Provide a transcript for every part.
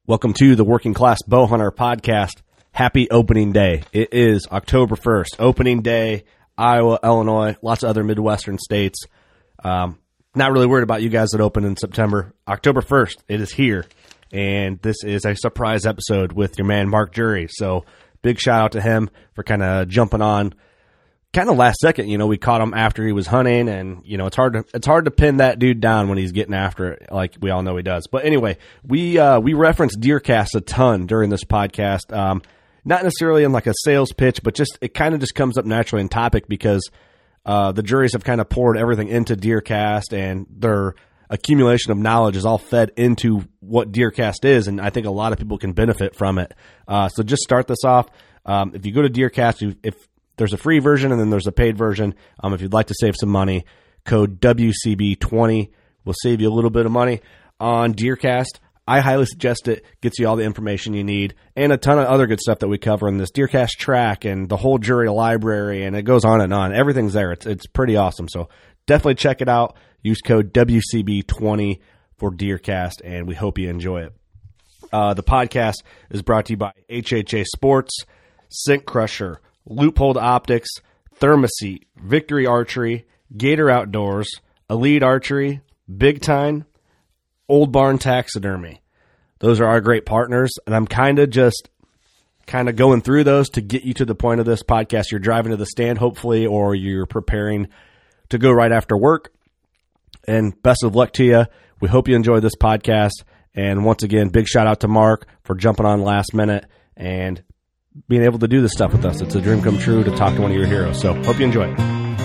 Welcome to the Working Class Bowhunter Podcast. Happy opening day. It is October 1st. Opening day, Iowa, Illinois, lots of other Midwestern states. Not really worried about you guys that open in September. October 1st, it is here. And this is a surprise episode with your man, Mark Jury. So big shout out to him for kind of jumping on kind of last second. You know, we caught him after he was hunting, and you know, it's hard to pin that dude down when he's getting after it, like we all know he does. But anyway, we reference DeerCast a ton during this podcast. Not necessarily in like a sales pitch, but just it kind of just comes up naturally in topic because the juries have kind of poured everything into DeerCast, and their accumulation of knowledge is all fed into what DeerCast is, and I think a lot of people can benefit from it. So just start this off. If you go to DeerCast, if there's a free version and then there's a paid version. If you'd like to save some money, code WCB20 will save you a little bit of money on DeerCast. I highly suggest it. Gets you all the information you need and a ton of other good stuff that we cover in this DeerCast track and the whole jury library, and it goes on and on. Everything's there. It's pretty awesome. So definitely check it out. Use code WCB20 for DeerCast, and we hope you enjoy it. The podcast is brought to you by HHA Sports, Scent Crusher, Loophole Optics, Thermoset, Victory Archery, Gator Outdoors, Elite Archery, Big Time, Old Barn Taxidermy. Those are our great partners, and I'm kind of going through those to get you to the point of this podcast. You're driving to the stand, hopefully, or you're preparing to go right after work. And best of luck to you. We hope you enjoy this podcast. And once again, big shout out to Mark for jumping on last minute and being able to do this stuff with us. It's a dream come true to talk to one of your heroes. So hope you enjoy it.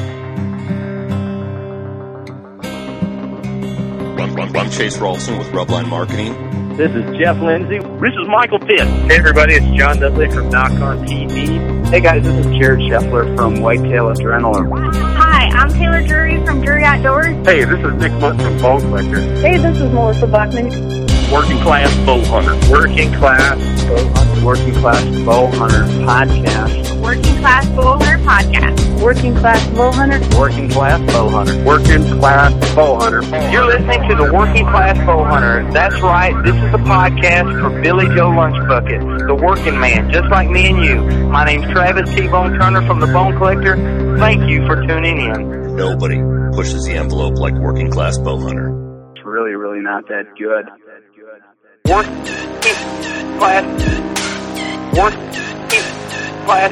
I'm Chase Rolfson with Rubline Marketing. This is Jeff Lindsay. This is Michael Pitt. Hey everybody, it's John Dudley from Knock On TV. Hey guys, this is Jared Scheffler from Whitetail Adrenaline. Hi, I'm Taylor Drury from Drury Outdoors. Hey, this is Nick Mutt from Bone Collector. Hey, this is Melissa Bachman. Working Class Bowhunter. Working Class Bowhunter. Working Class Bowhunter Podcast. Working Class Bowhunter Podcast. Working Class Bowhunter. Working Class Bowhunter. Working Class Bowhunter. You're listening to the Working Class Bowhunter. That's right, this is the podcast for Billy Joe Lunchbucket, the working man, just like me and you. My name's Travis T-Bone Turner from the Bone Collector. Thank you for tuning in. Nobody pushes the envelope like Working Class Bowhunter. It's really not that good. Working Class. Working Class.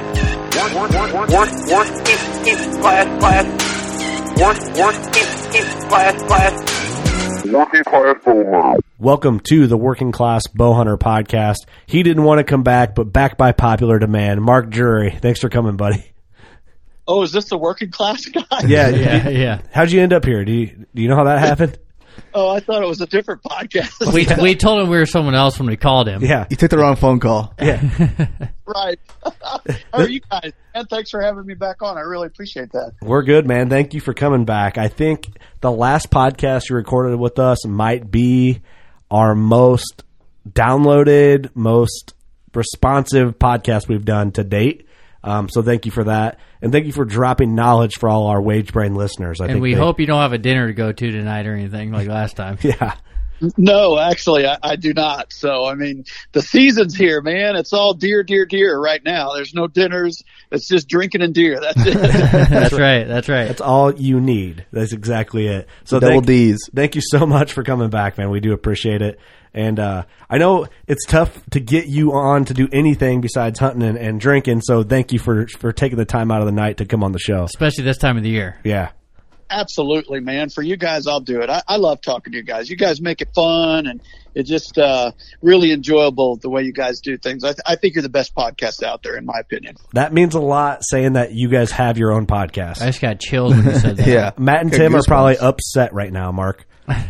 Working Class Bowhunter. Welcome to the Working Class Bowhunter Podcast. He didn't want to come back, but back by popular demand. Mark Jury, thanks for coming, buddy. Oh, is this the Working Class guy? Yeah. How'd you end up here? Do you know how that happened? Oh, I thought it was a different podcast. We told him we were someone else when we called him. Yeah. You took the wrong phone call. Yeah. Right. How are you guys? And thanks for having me back on. I really appreciate that. We're good, man. Thank you for coming back. I think the last podcast you recorded with us might be our most downloaded, most responsive podcast we've done to date. So thank you for that. And thank you for dropping knowledge for all our Wage Brain listeners. And we hope you don't have a dinner to go to tonight or anything like last time. Yeah. No, actually, I do not. So, I mean, the season's here, man. It's all deer right now. There's no dinners. It's just drinking and deer. That's it. That's right. That's all you need. That's exactly it. So Double D's. Thank you so much for coming back, man. We do appreciate it. And I know it's tough to get you on to do anything besides hunting and drinking, so thank you for taking the time out of the night to come on the show. Especially this time of the year. Yeah. Absolutely, man. For you guys, I'll do it. I love talking to you guys. You guys make it fun, and it's just really enjoyable the way you guys do things. I think you're the best podcast out there, in my opinion. That means a lot, saying that you guys have your own podcast. I just got chills when you said that. Yeah. Matt and Tim are probably upset right now, Mark.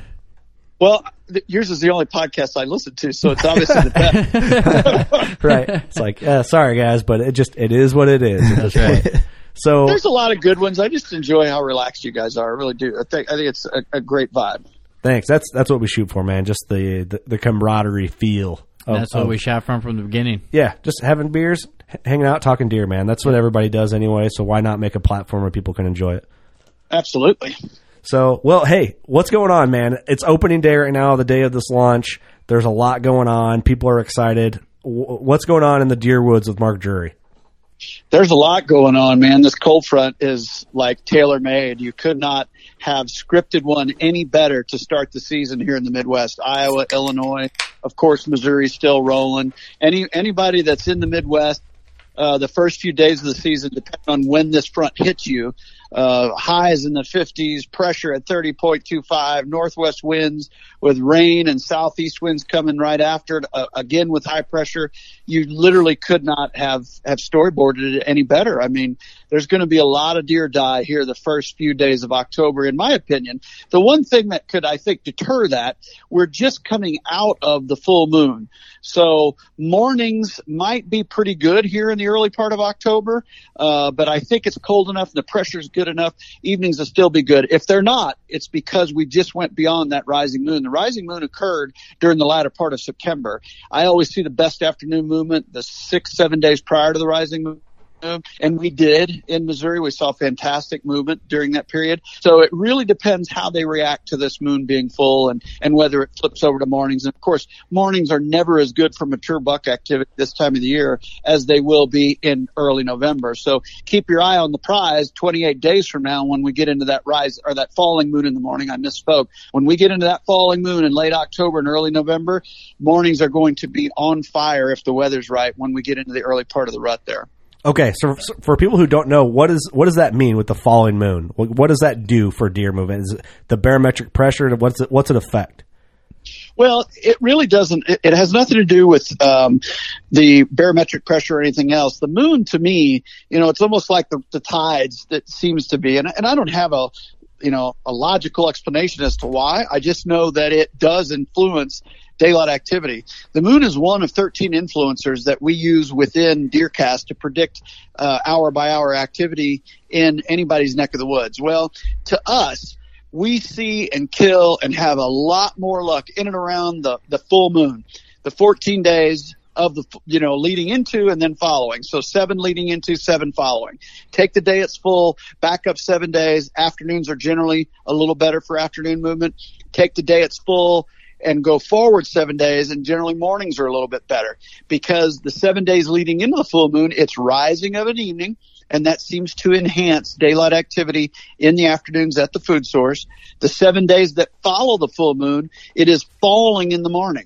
Well, yours is the only podcast I listen to, so it's obviously the best. Right. It's like, sorry, guys, but it is what it is. That's right. So there's a lot of good ones. I just enjoy how relaxed you guys are. I really do. I think it's a great vibe. Thanks. That's what we shoot for, man. Just the camaraderie feel. That's what we shot from the beginning. Yeah, just having beers, hanging out, talking deer, man. That's what everybody does anyway, so why not make a platform where people can enjoy it? Absolutely. So, well, hey, what's going on, man? It's opening day right now, the day of this launch. There's a lot going on. People are excited. What's going on in the Deer Woods with Mark Drury? There's a lot going on, man. This cold front is like tailor-made. You could not have scripted one any better to start the season here in the Midwest. Iowa, Illinois, of course, Missouri's still rolling. Anybody that's in the Midwest, the first few days of the season, depending on when this front hits you, highs in the 50s, pressure at 30.25, northwest winds with rain and southeast winds coming right after it, again with high pressure. You literally could not have storyboarded it any better. I mean, there's going to be a lot of deer die here the first few days of October, in my opinion. The one thing that could, I think, deter that, we're just coming out of the full moon. So mornings might be pretty good here in the early part of October, but I think it's cold enough and the pressure's good enough. Evenings will still be good. If they're not, it's because we just went beyond that rising moon. The rising moon occurred during the latter part of September. I always see the best afternoon movement the 6-7 days prior to the rising moon. And we did in Missouri. We saw fantastic movement during that period. So it really depends how they react to this moon being full and whether it flips over to mornings. And of course, mornings are never as good for mature buck activity this time of the year as they will be in early November. So keep your eye on the prize 28 days from now when we get into that rise or that falling moon in the morning. I misspoke. When we get into that falling moon in late October and early November, mornings are going to be on fire if the weather's right when we get into the early part of the rut there. Okay, so for people who don't know, what does that mean with the falling moon? What does that do for deer movement? Is it the barometric pressure? What's it affect? Well, it really doesn't. It has nothing to do with the barometric pressure or anything else. The moon, to me, it's almost like the tides that seems to be, and I don't have a logical explanation as to why. I just know that it does influence daylight activity. The moon is one of 13 influencers that we use within DeerCast to predict hour by hour activity in anybody's neck of the woods. Well, to us, we see and kill and have a lot more luck in and around the full moon, the 14 days of the, leading into and then following. So 7 leading into, 7 following. Take the day it's full, back up 7 days. Afternoons are generally a little better for afternoon movement. Take the day it's full and go forward 7 days, and generally mornings are a little bit better because the 7 days leading into the full moon, it's rising of an evening, and that seems to enhance daylight activity in the afternoons at the food source. The 7 days that follow the full moon, it is falling in the morning,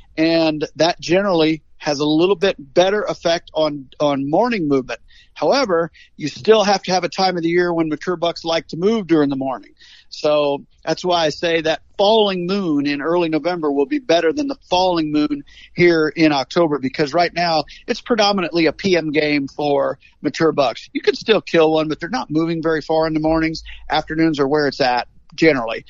and that generally has a little bit better effect on morning movement. However, you still have to have a time of the year when mature bucks like to move during the morning. So that's why I say that falling moon in early November will be better than the falling moon here in October, because right now it's predominantly a PM game for mature bucks. You can still kill one, but they're not moving very far in the mornings. Afternoons are where it's at generally.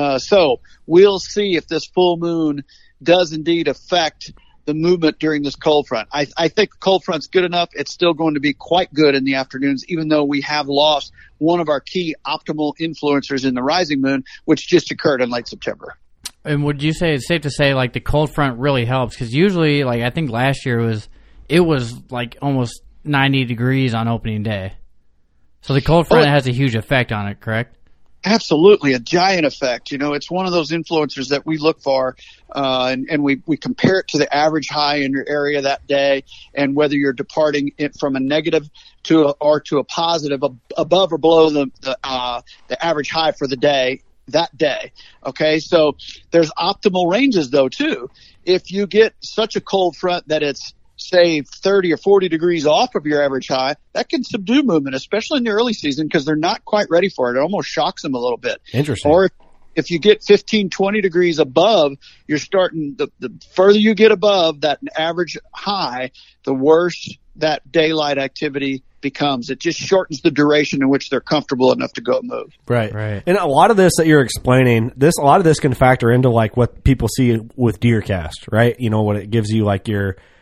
So we'll see if this full moon does indeed affect the movement during this cold front. I think the cold front's good enough. It's still going to be quite good in the afternoons, even though we have lost one of our key optimal influencers in the rising moon, which just occurred in late September. And would you say it's safe to say like the cold front really helps? Because usually, like I think last year it was like almost 90 degrees on opening day. So the cold front has a huge effect on it, correct? Absolutely, a giant effect. It's one of those influencers that we look for, and we compare it to the average high in your area that day, and whether you're departing it from a negative to a positive, above or below the average high for the day that day. Okay, so there's optimal ranges though too. If you get such a cold front that it's say 30 or 40 degrees off of your average high, that can subdue movement, especially in the early season, because they're not quite ready for it. It almost shocks them a little bit. Interesting. Or if you get 15, 20 degrees above, you're starting, the further you get above that average high, the worse that daylight activity becomes. It just shortens the duration in which they're comfortable enough to go move. Right. And a lot of this that you're explaining, a lot of this can factor into like what people see with DeerCast, right? What it gives you, like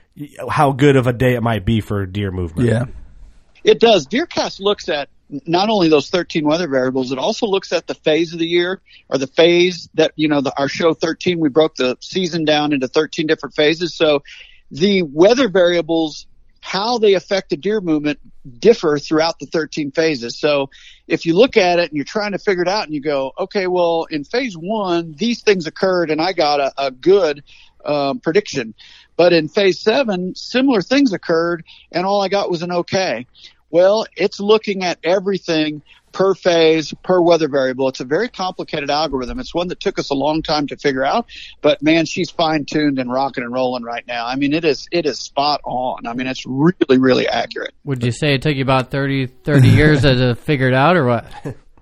how good of a day it might be for deer movement. Yeah, it does. DeerCast looks at not only those 13 weather variables, it also looks at the phase of the year, or the phase that, our show 13, we broke the season down into 13 different phases. So the weather variables how they affect the deer movement differ throughout the 13 phases. So if you look at it and you're trying to figure it out and you go, okay, well, in phase 1, these things occurred and I got a good prediction. But in phase 7, similar things occurred and all I got was an okay. Well, it's looking at everything per phase, per weather variable. It's a very complicated algorithm. It's one that took us a long time to figure out, but man, she's fine-tuned and rocking and rolling right now. I mean, it is spot on. I mean, it's really, really accurate. Would you say it took you about 30 years to figure it out, or what?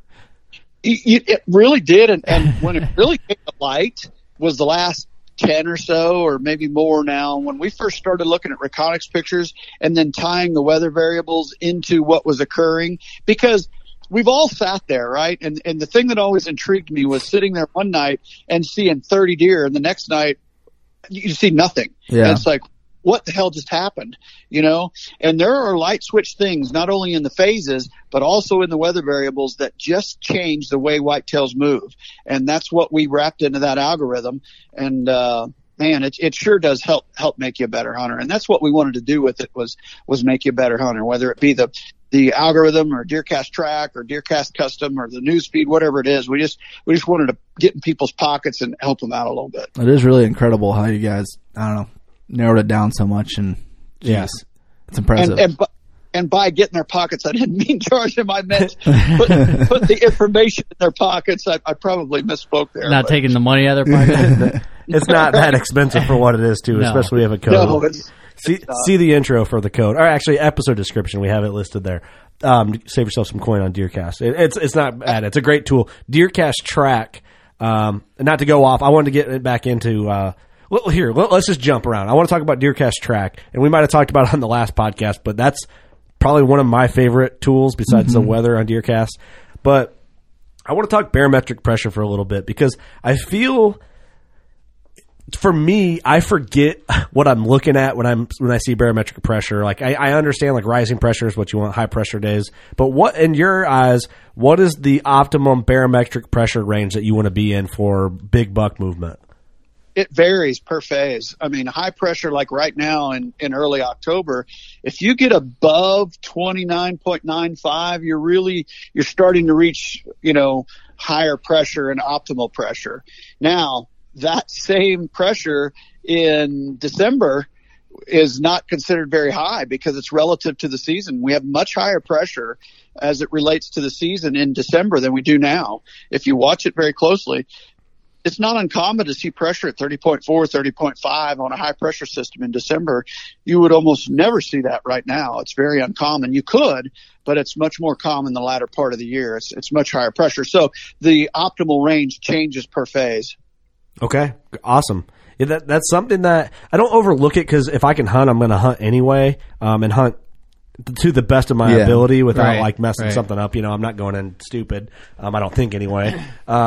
It really did, and when it really came to light was the last 10 or so, or maybe more now, when we first started looking at Reconyx pictures and then tying the weather variables into what was occurring, because we've all sat there, right? And the thing that always intrigued me was sitting there one night and seeing 30 deer, and the next night you see nothing. Yeah. And it's like, what the hell just happened? You know? And there are light switch things, not only in the phases, but also in the weather variables that just change the way whitetails move. And that's what we wrapped into that algorithm. And, man, it sure does help make you a better hunter. And that's what we wanted to do with it was make you a better hunter, whether it be the algorithm or DeerCast Track or DeerCast Custom or the newsfeed, whatever it is. We just wanted to get in people's pockets and help them out a little bit. It is really incredible how you guys, I don't know, narrowed it down so much, and yes, it's impressive. And by getting their pockets, I didn't mean charge them. I meant put the information in their pockets. I probably misspoke there. Not taking the money out of their pocket. It's not that expensive for what it is, too, especially we have a code. No, see the intro for the code, or actually episode description. We have it listed there. Save yourself some coin on DeerCast. It's not bad. It's a great tool. DeerCast Track. Not to go off, I wanted to get it back into. Let's just jump around. I want to talk about DeerCast Track, and we might have talked about it on the last podcast, but that's probably one of my favorite tools besides the weather on DeerCast. But I want to talk barometric pressure for a little bit, because I feel, for me, I forget what I'm looking at when I see barometric pressure. Like I understand like rising pressure is what you want, high pressure days. But what, in your eyes, what is the optimum barometric pressure range that you want to be in for big buck movement? It varies per phase. I mean, high pressure, like right now in early October, if you get above 29.95, you're starting to reach, higher pressure and optimal pressure. Now, that same pressure in December is not considered very high because it's relative to the season. We have much higher pressure as it relates to the season in December than we do now. If you watch it very closely, it's not uncommon to see pressure at 30.4, 30.5 on a high pressure system in December. You would almost never see that right now. It's very uncommon. You could, but it's much more common the latter part of the year. It's much higher pressure. So the optimal range changes per phase. Okay. Awesome. Yeah, that's something that I don't overlook it, because if I can hunt, I'm going to hunt anyway, and hunt to the best of my ability without messing something up. I'm not going in stupid. I don't think anyway.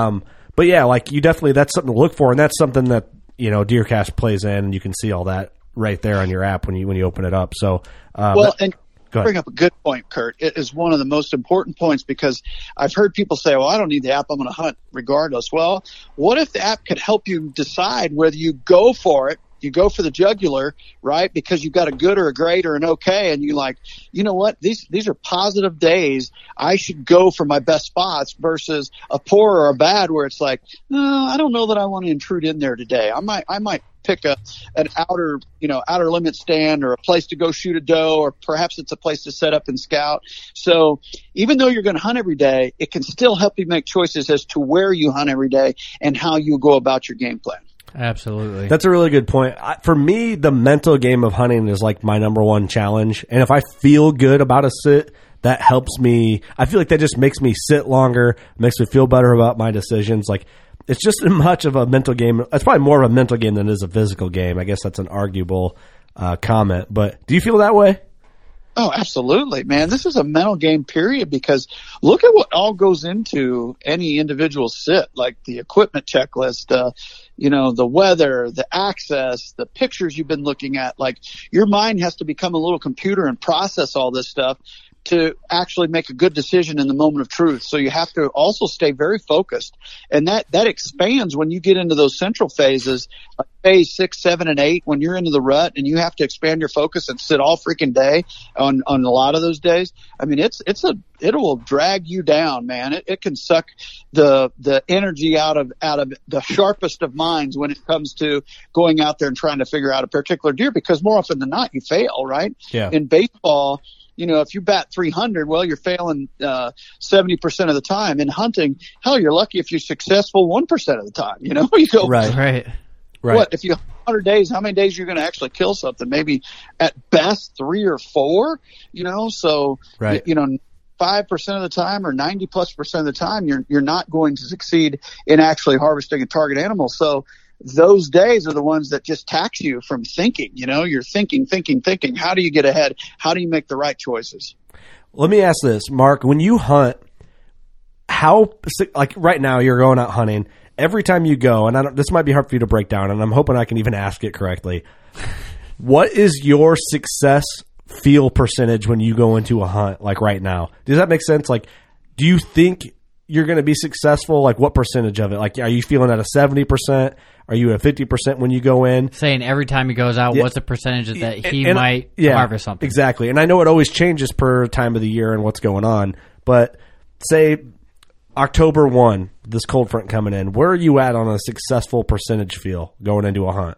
But yeah, like that's something to look for, and that's something that DeerCast plays in, and you can see all that right there on your app when you open it up. So, and bring up a good point, Kurt. It is one of the most important points, because I've heard people say, "Well, I don't need the app; I'm going to hunt regardless." Well, what if the app could help you decide whether you go for it? You go for the jugular, right? Because you've got a good or a great or an okay, and you like, you know what? These are positive days. I should go for my best spots versus a poor or a bad where it's like, no, I don't know that I want to intrude in there today. I might pick an outer limit stand or a place to go shoot a doe, or perhaps it's a place to set up and scout. So even though you're going to hunt every day, it can still help you make choices as to where you hunt every day and how you go about your game plan. Absolutely. That's a really good point. For me, the mental game of hunting is like my number one challenge. And if I feel good about a sit, that helps me. I feel like that just makes me sit longer, makes me feel better about my decisions. Like, it's just as much of a mental game. It's probably more of a mental game than it is a physical game. I guess that's an arguable comment. But do you feel that way? Oh, absolutely, man. This is a mental game, period, because look at what all goes into any individual sit, like the equipment checklist, the weather, the access, the pictures you've been looking at. Like, your mind has to become a little computer and process all this stuff to actually make a good decision in the moment of truth. So you have to also stay very focused. And that expands when you get into those central phases, like phase 6, 7, and 8, when you're into the rut and you have to expand your focus and sit all freaking day on a lot of those days. I mean, it will drag you down, man. It can suck the energy out of the sharpest of minds when it comes to going out there and trying to figure out a particular deer, because more often than not you fail, right? Yeah. In baseball, if you bat 300, well, you're failing 70% of the time. In hunting, hell, you're lucky if you're successful 1% of the time. You go right. What if you 100 days? How many days you're going to actually kill something? Maybe at best 3 or 4. So right. 5% of the time or 90+% of the time, you're not going to succeed in actually harvesting a target animal. So those days are the ones that just tax you from thinking. You're thinking. How do you get ahead? How do you make the right choices? Let me ask this, Mark. When you hunt, like right now you're going out hunting, every time you go, and this might be hard for you to break down, and I'm hoping I can even ask it correctly. What is your success feel percentage when you go into a hunt, like right now? Does that make sense? Like, do you think you're going to be successful? Like, what percentage of it? Like, are you feeling at a 70%? Are you at 50% when you go in? Saying every time he goes out, what's the percentage that he might harvest something? Exactly. And I know it always changes per time of the year and what's going on, but say October 1, this cold front coming in, where are you at on a successful percentage feel going into a hunt?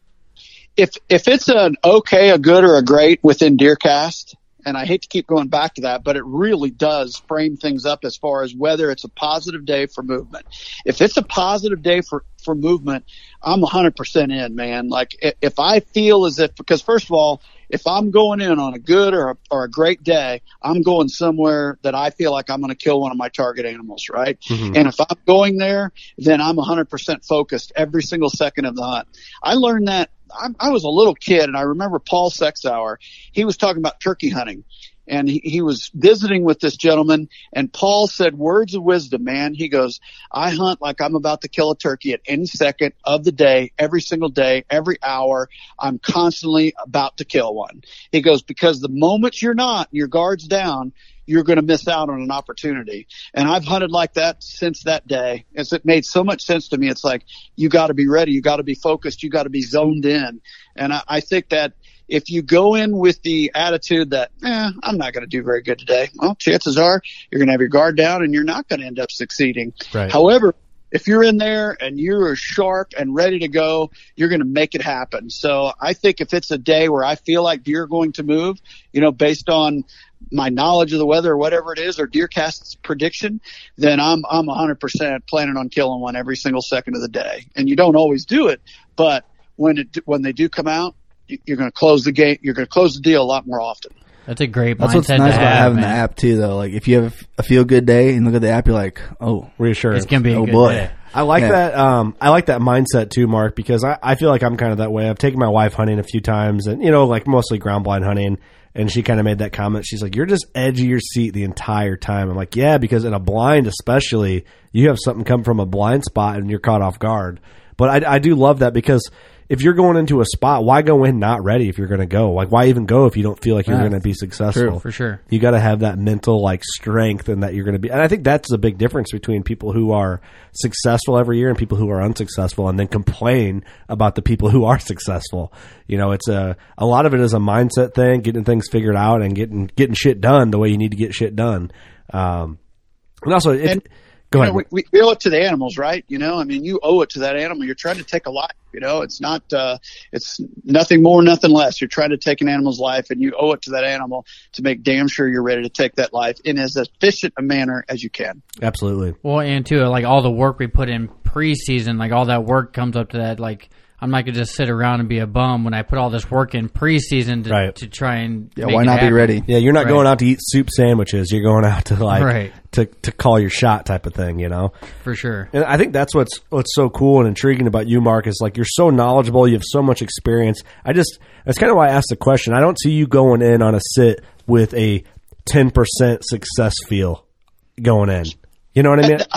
If it's an okay, a good, or a great within DeerCast, and I hate to keep going back to that, but it really does frame things up as far as whether it's a positive day for movement. If it's a positive day for movement, I'm 100% in, man. Like, if I feel as if, because first of all, if I'm going in on a good or a great day, I'm going somewhere that I feel like I'm going to kill one of my target animals, right? Mm-hmm. And if I'm going there, then I'm 100% focused every single second of the hunt. I learned that. I was a little kid, and I remember Paul Sexauer. He was talking about turkey hunting, and he was visiting with this gentleman, and Paul said words of wisdom, man. He goes, I hunt like I'm about to kill a turkey at any second of the day, every single day, every hour. I'm constantly about to kill one. He goes, because the moment you're not, your guard's down, you're going to miss out on an opportunity. And I've hunted like that since that day. It made so much sense to me. It's like, you got to be ready. You got to be focused. You got to be zoned in. And I think that if you go in with the attitude that, I'm not going to do very good today, well, chances are you're going to have your guard down and you're not going to end up succeeding. Right. However, if you're in there and you're sharp and ready to go, you're going to make it happen. So I think if it's a day where I feel like deer are going to move, based on my knowledge of the weather or whatever it is, or DeerCast's prediction, then I'm 100% planning on killing one every single second of the day. And you don't always do it, but when they do come out, you're going to close the game. You're going to close the deal a lot more often. That's a great mindset. That's what's nice about having man. the app too, though. Like, if you have a feel good day and look at the app, you're like, oh, reassuring. It's gonna be a good boy. day. I like that. I like that mindset too, Mark, because I feel like I'm kind of that way. I've taken my wife hunting a few times, and like mostly ground blind hunting. And she kind of made that comment. She's like, you're just edge of your seat the entire time. I'm like, yeah, because in a blind especially, you have something come from a blind spot and you're caught off guard. But I do love that, because if you're going into a spot, why go in not ready if you're going to go? Like, why even go if you don't feel like you're going to be successful? True, for sure. You got to have that mental strength, and that you're going to be. And I think that's the big difference between people who are successful every year and people who are unsuccessful, and then complain about the people who are successful. It's a lot of it is a mindset thing, getting things figured out and getting shit done the way you need to get shit done. And also, go ahead. We owe it to the animals, right? You owe it to that animal. You're trying to take a life. It's not. It's nothing more, nothing less. You're trying to take an animal's life, and you owe it to that animal to make damn sure you're ready to take that life in as efficient a manner as you can. Absolutely. Well, and too, like all the work we put in preseason, like all that work comes up to that. Like, I'm not gonna just sit around and be a bum when I put all this work in preseason to try and why not be ready? Yeah, you're not going out to eat soup sandwiches. You're going out to to call your shot type of thing, For sure. And I think that's what's so cool and intriguing about you, Mark, is like you're so knowledgeable. You have so much experience. That's kind of why I asked the question. I don't see you going in on a sit with a 10% success feel going in. You know what I mean?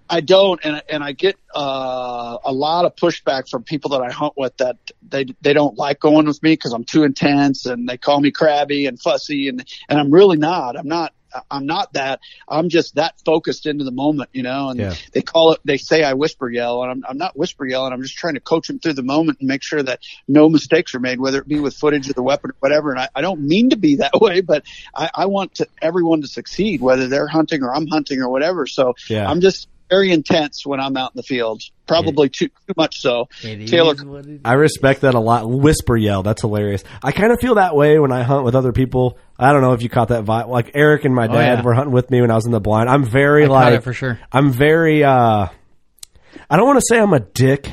I don't, and I get a lot of pushback from people that I hunt with that they don't like going with me because I'm too intense, and they call me crabby and fussy, and I'm really not. I'm not that. I'm just that focused into the moment, and they say I whisper yell, and I'm not whisper yelling. I'm just trying to coach them through the moment and make sure that no mistakes are made, whether it be with footage of the weapon or whatever. And I don't mean to be that way, but I want everyone to succeed, whether they're hunting or I'm hunting or whatever. So I'm just very intense when I'm out in the field. Probably too much so. Taylor, I respect that a lot. Whisper yell, that's hilarious. I kind of feel that way when I hunt with other people. I don't know if you caught that vibe. Like Eric and my dad were hunting with me when I was in the blind. I'm very caught it for sure. I'm very I don't want to say I'm a dick,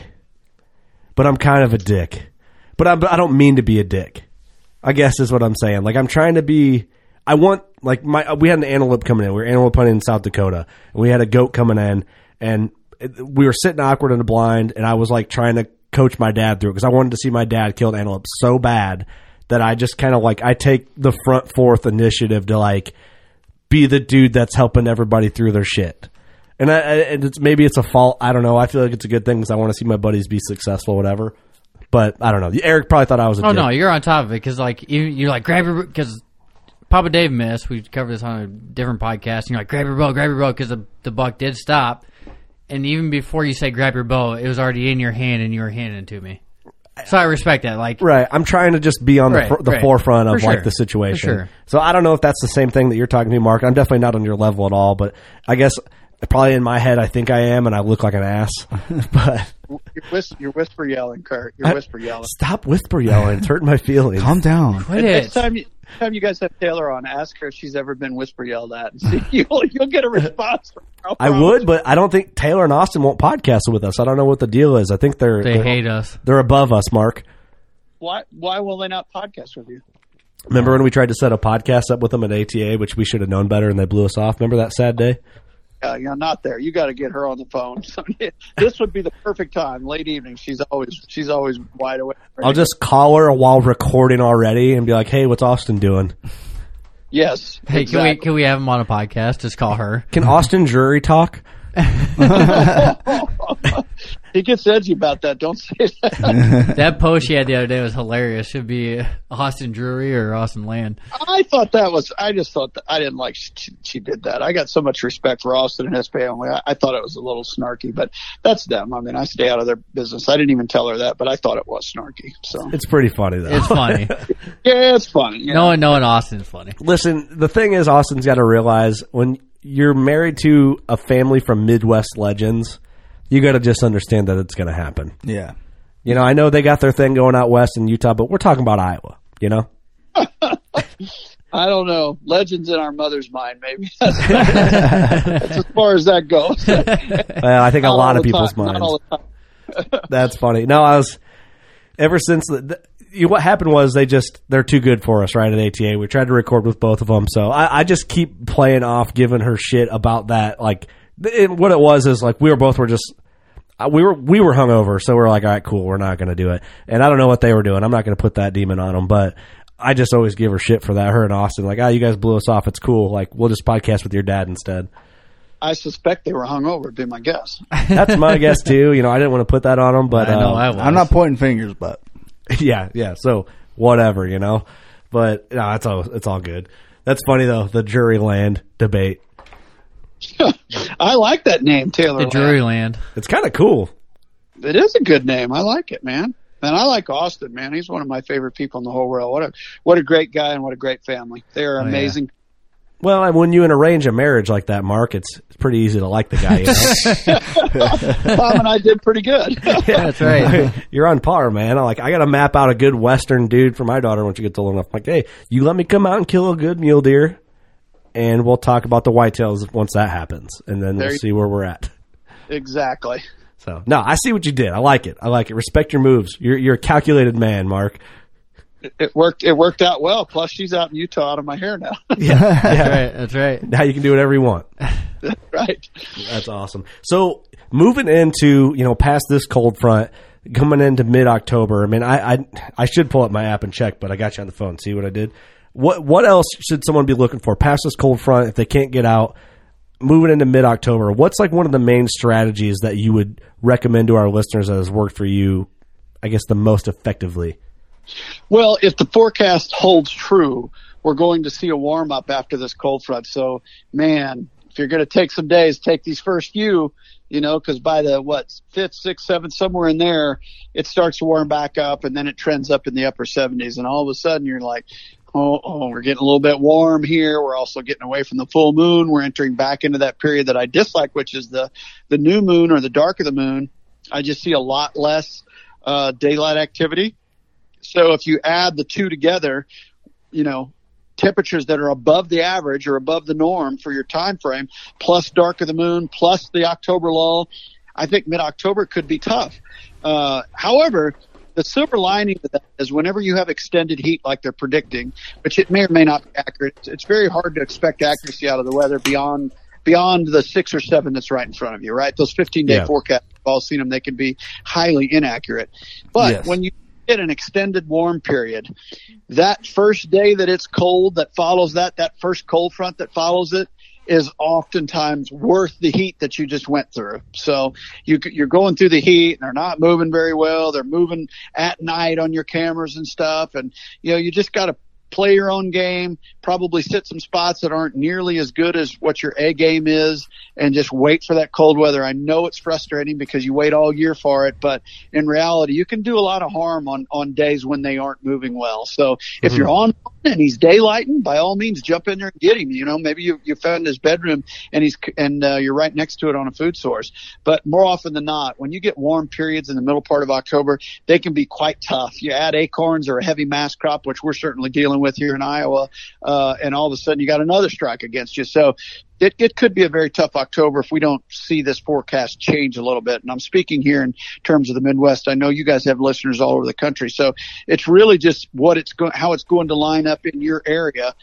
but I'm kind of a dick. But I don't mean to be a dick, I guess is what I'm saying. Like I'm trying to be. I want, like, we had an antelope coming in. We were antelope hunting in South Dakota. And we had a goat coming in, and we were sitting awkward in the blind, and I was, like, trying to coach my dad through it because I wanted to see my dad kill an antelope so bad that I just kind of, like, I take the front fourth initiative to, like, be the dude that's helping everybody through their shit. And maybe it's a fault. I don't know. I feel like it's a good thing because I want to see my buddies be successful, whatever. But I don't know. Eric probably thought I was a dick. Oh, no, you're on top of it because, like, you're like, grab your... because Papa Dave missed. We covered this on a different podcast. And you're like, grab your bow, because the buck did stop. And even before you say grab your bow, it was already in your hand and you were handing it to me. So I respect that. Like, right. I'm trying to just be on the forefront of like the situation. For sure. So I don't know if that's the same thing that you're talking to me, Mark. I'm definitely not on your level at all, but I guess probably in my head I think I am, and I look like an ass. But you're whisper yelling, Kurt. You're whisper yelling. Stop whisper yelling. It's hurting my feelings. Calm down. Quit it. Next time you guys have Taylor on, ask her if she's ever been whisper yelled at, and see you'll get a response from her. I would, but I don't think Taylor and Austin won't podcast with us. I don't know what the deal is. I think they hate us. They're above us, Mark. Why will they not podcast with you? Remember when we tried to set a podcast up with them at ATA, which we should have known better, and they blew us off? Remember that sad day? Yeah, not there. You got to get her on the phone. So, this would be the perfect time. Late evening. She's always wide awake. I'll just call her while recording already and be like, "Hey, what's Austin doing?" Yes. Hey, exactly. can we have him on a podcast? Just call her. Can Austin Drury talk? He gets edgy about that. Don't say that. That post she had the other day was hilarious. Should be Austin Drury or Austin Land. I just thought that I didn't like she did that. I got so much respect for Austin and his family. I thought it was a little snarky, but that's them. I mean, I stay out of their business. I didn't even tell her that, but I thought it was snarky. So it's pretty funny though. It's funny. Yeah, it's funny. Knowing Austin's funny. Listen, the thing is, Austin's got to realize when you're married to a family from Midwest legends, you got to just understand that it's going to happen. Yeah. You know, I know they got their thing going out west in Utah, but we're talking about Iowa, you know? I don't know. Legends in our mother's mind, maybe. That's as far as that goes. Well, I think a lot of people's minds. Not all the time. That's funny. No, ever since what happened was they're too good for us, right, at ATA. We tried to record with both of them, so I just keep playing off, giving her shit about that. Like, what it was is like we were hungover, so we're like, all right, cool, we're not going to do it. And I don't know what they were doing. I'm not going to put that demon on them, but I just always give her shit for that. Her and Austin, like, you guys blew us off. It's cool. Like, we'll just podcast with your dad instead. I suspect they were hungover, would be my guess. That's my guess too. You know, I didn't want to put that on them, but I know I was. I'm not pointing fingers, but yeah. So whatever, you know. But no, it's all good. That's funny though. The Drury Land debate. I like that name, Taylor. The Drury Land. It's kind of cool. It is a good name. I like it, man. And I like Austin, man. He's one of my favorite people in the whole world. What a great guy and what a great family. They are amazing. Yeah. Well, when you arrange a marriage like that, Mark, it's pretty easy to like the guy. You know? Tom and I did pretty good. Yeah, that's right. You're on par, man. I got to map out a good Western dude for my daughter when she gets old enough. I'm like, hey, you let me come out and kill a good mule deer, and we'll talk about the whitetails once that happens, and then we'll see where we're at. Exactly. So, no, I see what you did. I like it. Respect your moves. You're a calculated man, Mark. It worked out well. Plus, she's out in Utah out of my hair now. Yeah. That's right. Now you can do whatever you want. Right. That's awesome. So moving into, past this cold front, coming into mid-October, I mean, I should pull up my app and check, but I got you on the phone. See what I did? What else should someone be looking for past this cold front if they can't get out? moving into mid-October, what's like one of the main strategies that you would recommend to our listeners that has worked for you, I guess, the most effectively? Well, if the forecast holds true, we're going to see a warm-up after this cold front. So, man, if you're going to take some days, take these first few, because by the, 5th, 6th, 7th, somewhere in there, it starts to warm back up, and then it trends up in the upper 70s. And all of a sudden, you're like, oh, we're getting a little bit warm here. We're also getting away from the full moon. We're entering back into that period that I dislike, which is the new moon or the dark of the moon. I just see a lot less daylight activity. So if you add the two together, temperatures that are above the average or above the norm for your time frame, plus dark of the moon, plus the October lull, I think mid-October could be tough. However, the silver lining to that is whenever you have extended heat like they're predicting, which it may or may not be accurate, it's very hard to expect accuracy out of the weather beyond the 6 or 7 that's right in front of you, right? Those 15-day forecasts, we've all seen them. They can be highly inaccurate. But when you get an extended warm period, that first day that it's cold that follows that first cold front that follows it, is oftentimes worth the heat that you just went through. So you're going through the heat and they're not moving very well. They're moving at night on your cameras and stuff. And, you just got to play your own game, probably sit some spots that aren't nearly as good as what your A game is, and just wait for that cold weather. I know it's frustrating because you wait all year for it, but in reality, you can do a lot of harm on days when they aren't moving well. So if you're on and he's daylighting, by all means, jump in there and get him. Maybe you found his bedroom and you're right next to it on a food source. But more often than not, when you get warm periods in the middle part of October, they can be quite tough. You add acorns or a heavy mass crop, which we're certainly dealing with here in Iowa, and all of a sudden you got another strike against you. So it could be a very tough October if we don't see this forecast change a little bit. And I'm speaking here in terms of the Midwest. I know you guys have listeners all over the country, so it's really just how it's going to line up in your area,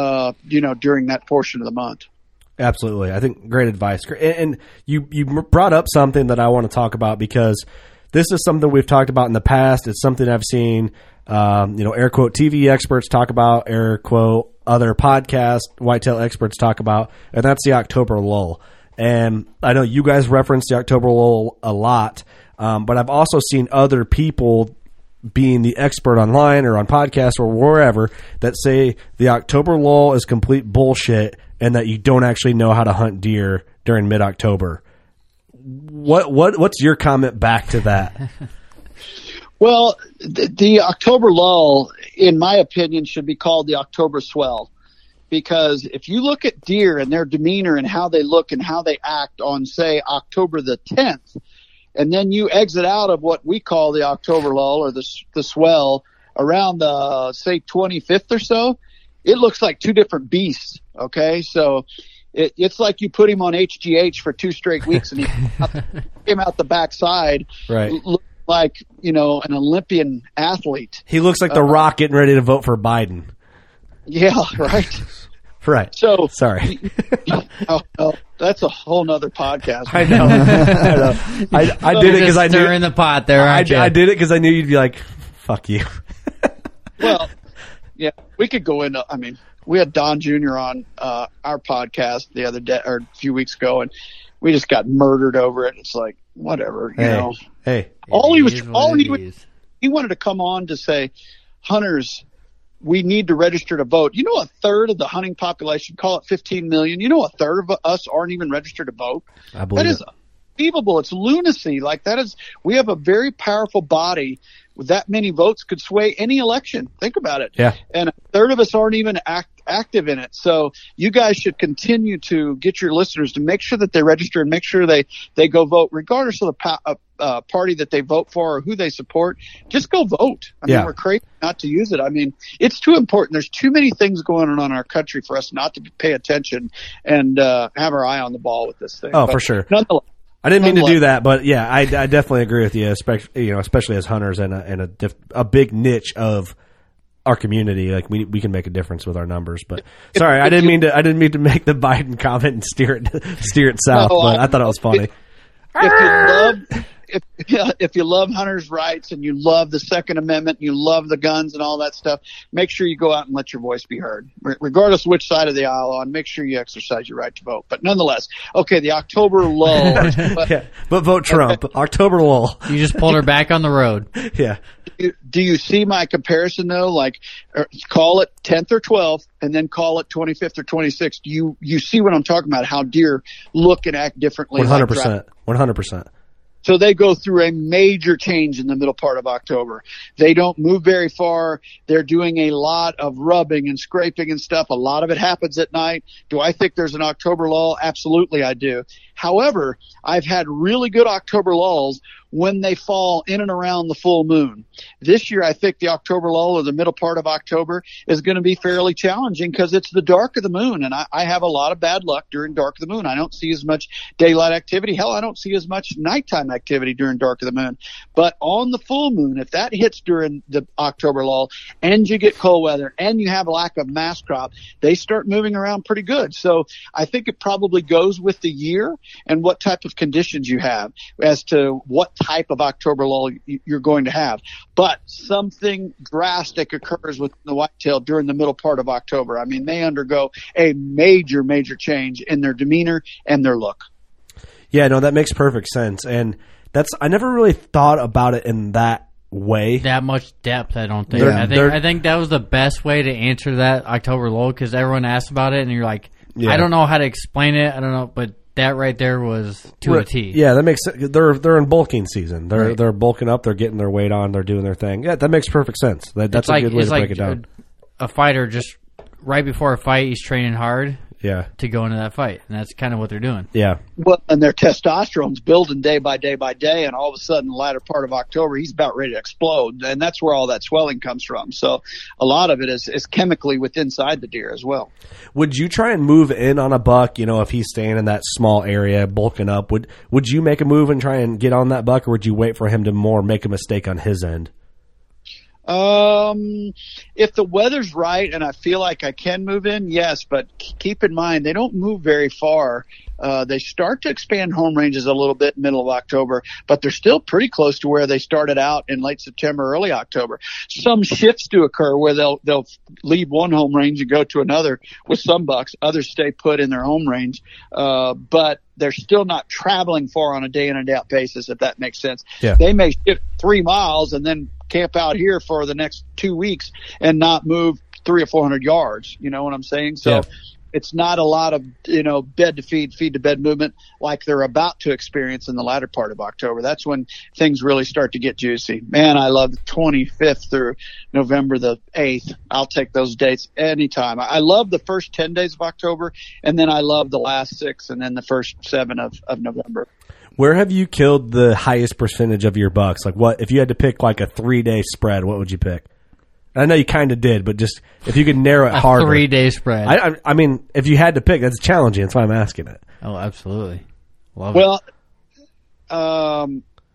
during that portion of the month. Absolutely. I think great advice. And you brought up something that I want to talk about, because this is something we've talked about in the past. It's something I've seen, air quote TV experts talk about, air quote other podcast whitetail experts talk about, and that's the October lull. And I know you guys reference the October lull a lot, but I've also seen other people, being the expert online or on podcasts or wherever, that say the October lull is complete bullshit and that you don't actually know how to hunt deer during mid-October. What's your comment back to that? Well, the October lull, in my opinion, should be called the October swell, because if you look at deer and their demeanor and how they look and how they act on, say, October the 10th, and then you exit out of what we call the October lull or the swell around the, say, 25th or so, it looks like two different beasts, okay? So it's like you put him on HGH for 2 straight weeks and he came out the backside. Right. Like, an Olympian athlete. He looks like The Rock getting ready to vote for Biden. Yeah, right. Right. So sorry. That's a whole nother podcast. I know. I did it because I knew in the pot there. I did it because I knew you'd be like, "Fuck you." Well, yeah, we could go into. I mean, we had Don Jr. on our podcast the other day or a few weeks ago, and we just got murdered over it. It's like, whatever, you know. Hey, he wanted to come on to say, hunters, we need to register to vote. A third of the hunting population, call it 15 million. A third of us aren't even registered to vote. I believe that is unbelievable. It's lunacy. We have a very powerful body. With that many votes could sway any election. Think about it. Yeah. And a third of us aren't even active in it. So you guys should continue to get your listeners to make sure that they register and make sure they go vote, regardless of the party that they vote for or who they support. Just go vote. I mean, we're crazy not to use it. I mean, it's too important. There's too many things going on in our country for us not to pay attention and have our eye on the ball with this thing. Oh, for sure. Nonetheless. I didn't mean to do that, but yeah, I definitely agree with you, especially as hunters and a big niche of our community. Like we can make a difference with our numbers. But sorry, I didn't mean to make the Biden comment and steer it south. But I thought it was funny. if you love hunters' rights and you love the Second Amendment, and you love the guns and all that stuff, make sure you go out and let your voice be heard, regardless of which side of the aisle on. Make sure you exercise your right to vote. But nonetheless, okay, the October lull. But vote Trump. October lull. You just pulled her back on the road. Yeah. Do you see my comparison though? Like, call it 10th or 12th, and then call it 25th or 26th. You see what I'm talking about? How deer look and act differently. 100%. 100%. So they go through a major change in the middle part of October. They don't move very far. They're doing a lot of rubbing and scraping and stuff. A lot of it happens at night. Do I think there's an October lull? Absolutely, I do. However, I've had really good October lulls when they fall in and around the full moon. This year, I think the October lull, or the middle part of October, is going to be fairly challenging because it's the dark of the moon, and I have a lot of bad luck during dark of the moon. I don't see as much daylight activity. Hell, I don't see as much nighttime activity during dark of the moon. But on the full moon, if that hits during the October lull, and you get cold weather, and you have a lack of mass crop, they start moving around pretty good. So I think it probably goes with the year and what type of conditions you have as to what type of October lull you're going to have. But something drastic occurs with the whitetail during the middle part of October. I mean, they undergo a major, major change in their demeanor and their look. Yeah, no, that makes perfect sense. And I never really thought about it in that way. That much depth, I don't think. Yeah. I think that was the best way to answer that October lull, because everyone asked about it and you're like, I don't know how to explain it. I don't know, but that right there was to a T. Yeah, that makes sense. They're in bulking season. They're bulking up. They're getting their weight on. They're doing their thing. Yeah, that makes perfect sense. That's a good way to break it down. A fighter just right before a fight, he's training hard. Yeah. To go into that fight, and that's kind of what they're doing. Yeah. Well, and their testosterone's building day by day by day, and all of a sudden, the latter part of October, he's about ready to explode, and that's where all that swelling comes from. So, a lot of it is chemically within inside the deer as well. Would you try and move in on a buck? You know, if he's staying in that small area, bulking up, would you make a move and try and get on that buck, or would you wait for him to more make a mistake on his end? If the weather's right and I feel like I can move in, yes, but keep in mind, they don't move very far. They start to expand home ranges a little bit in the middle of October, but they're still pretty close to where they started out in late September, early October. Some shifts do occur where they'll leave one home range and go to another with some bucks. Others stay put in their home range. But they're still not traveling far on a day in and day out basis, if that makes sense. Yeah. They may shift 3 miles and then camp out here for the next 2 weeks and not move 300 or 400 yards. You know what I'm saying? So it's not a lot of, bed to feed to bed movement like they're about to experience in the latter part of October. That's when things really start to get juicy. Man, I love the 25th through November the 8th. I'll take those dates anytime. I love the first 10 days of October, and then I love the last 6 and then the first 7 of November. Where have you killed the highest percentage of your bucks? Like, what if you had to pick like a 3-day spread? What would you pick? I know you kind of did, but just if you could narrow it harder. 3-day spread. I mean, if you had to pick, that's challenging. That's why I'm asking it. Oh, absolutely. Love it. Well,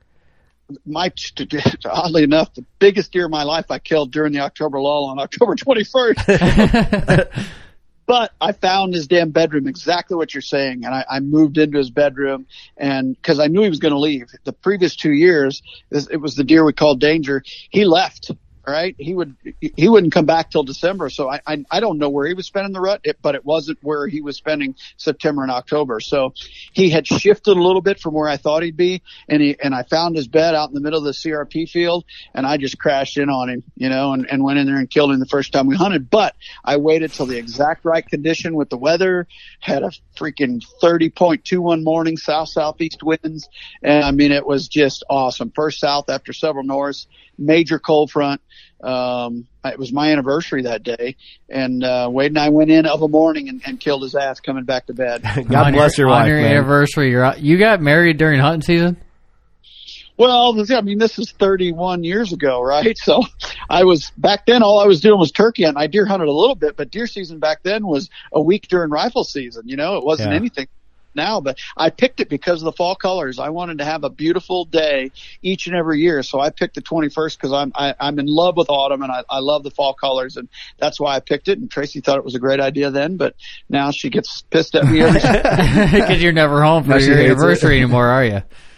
oddly enough, the biggest deer of my life I killed during the October lull on October 21st. But I found his damn bedroom, exactly what you're saying, and I moved into his bedroom, and because I knew he was going to leave. The previous 2 years, it was the deer we called Danger. He left. Right, he wouldn't come back till December, so I don't know where he was spending the rut, but it wasn't where he was spending September and October. So he had shifted a little bit from where I thought he'd be, and I found his bed out in the middle of the CRP field, and I just crashed in on him, and went in there and killed him the first time we hunted. But I waited till the exact right condition with the weather, had a freaking 30.21 morning, southeast winds, and I mean it was just awesome. First south after several norths, major cold front. It was my anniversary that day, and Wade and I went in of a morning and killed his ass coming back to bed. God bless your wife, on your man. Anniversary, you got married during hunting season? Well, I mean, this is 31 years ago, right? So back then, all I was doing was turkey hunting. I deer hunted a little bit, but deer season back then was a week during rifle season. It wasn't anything now, but I picked it because of the fall colors. I wanted to have a beautiful day each and every year, so I picked the 21st because I'm in love with autumn, and I love the fall colors, and that's why I picked it. And Tracy thought it was a great idea then, but now she gets pissed at me because you're never home for your anniversary anymore, are you?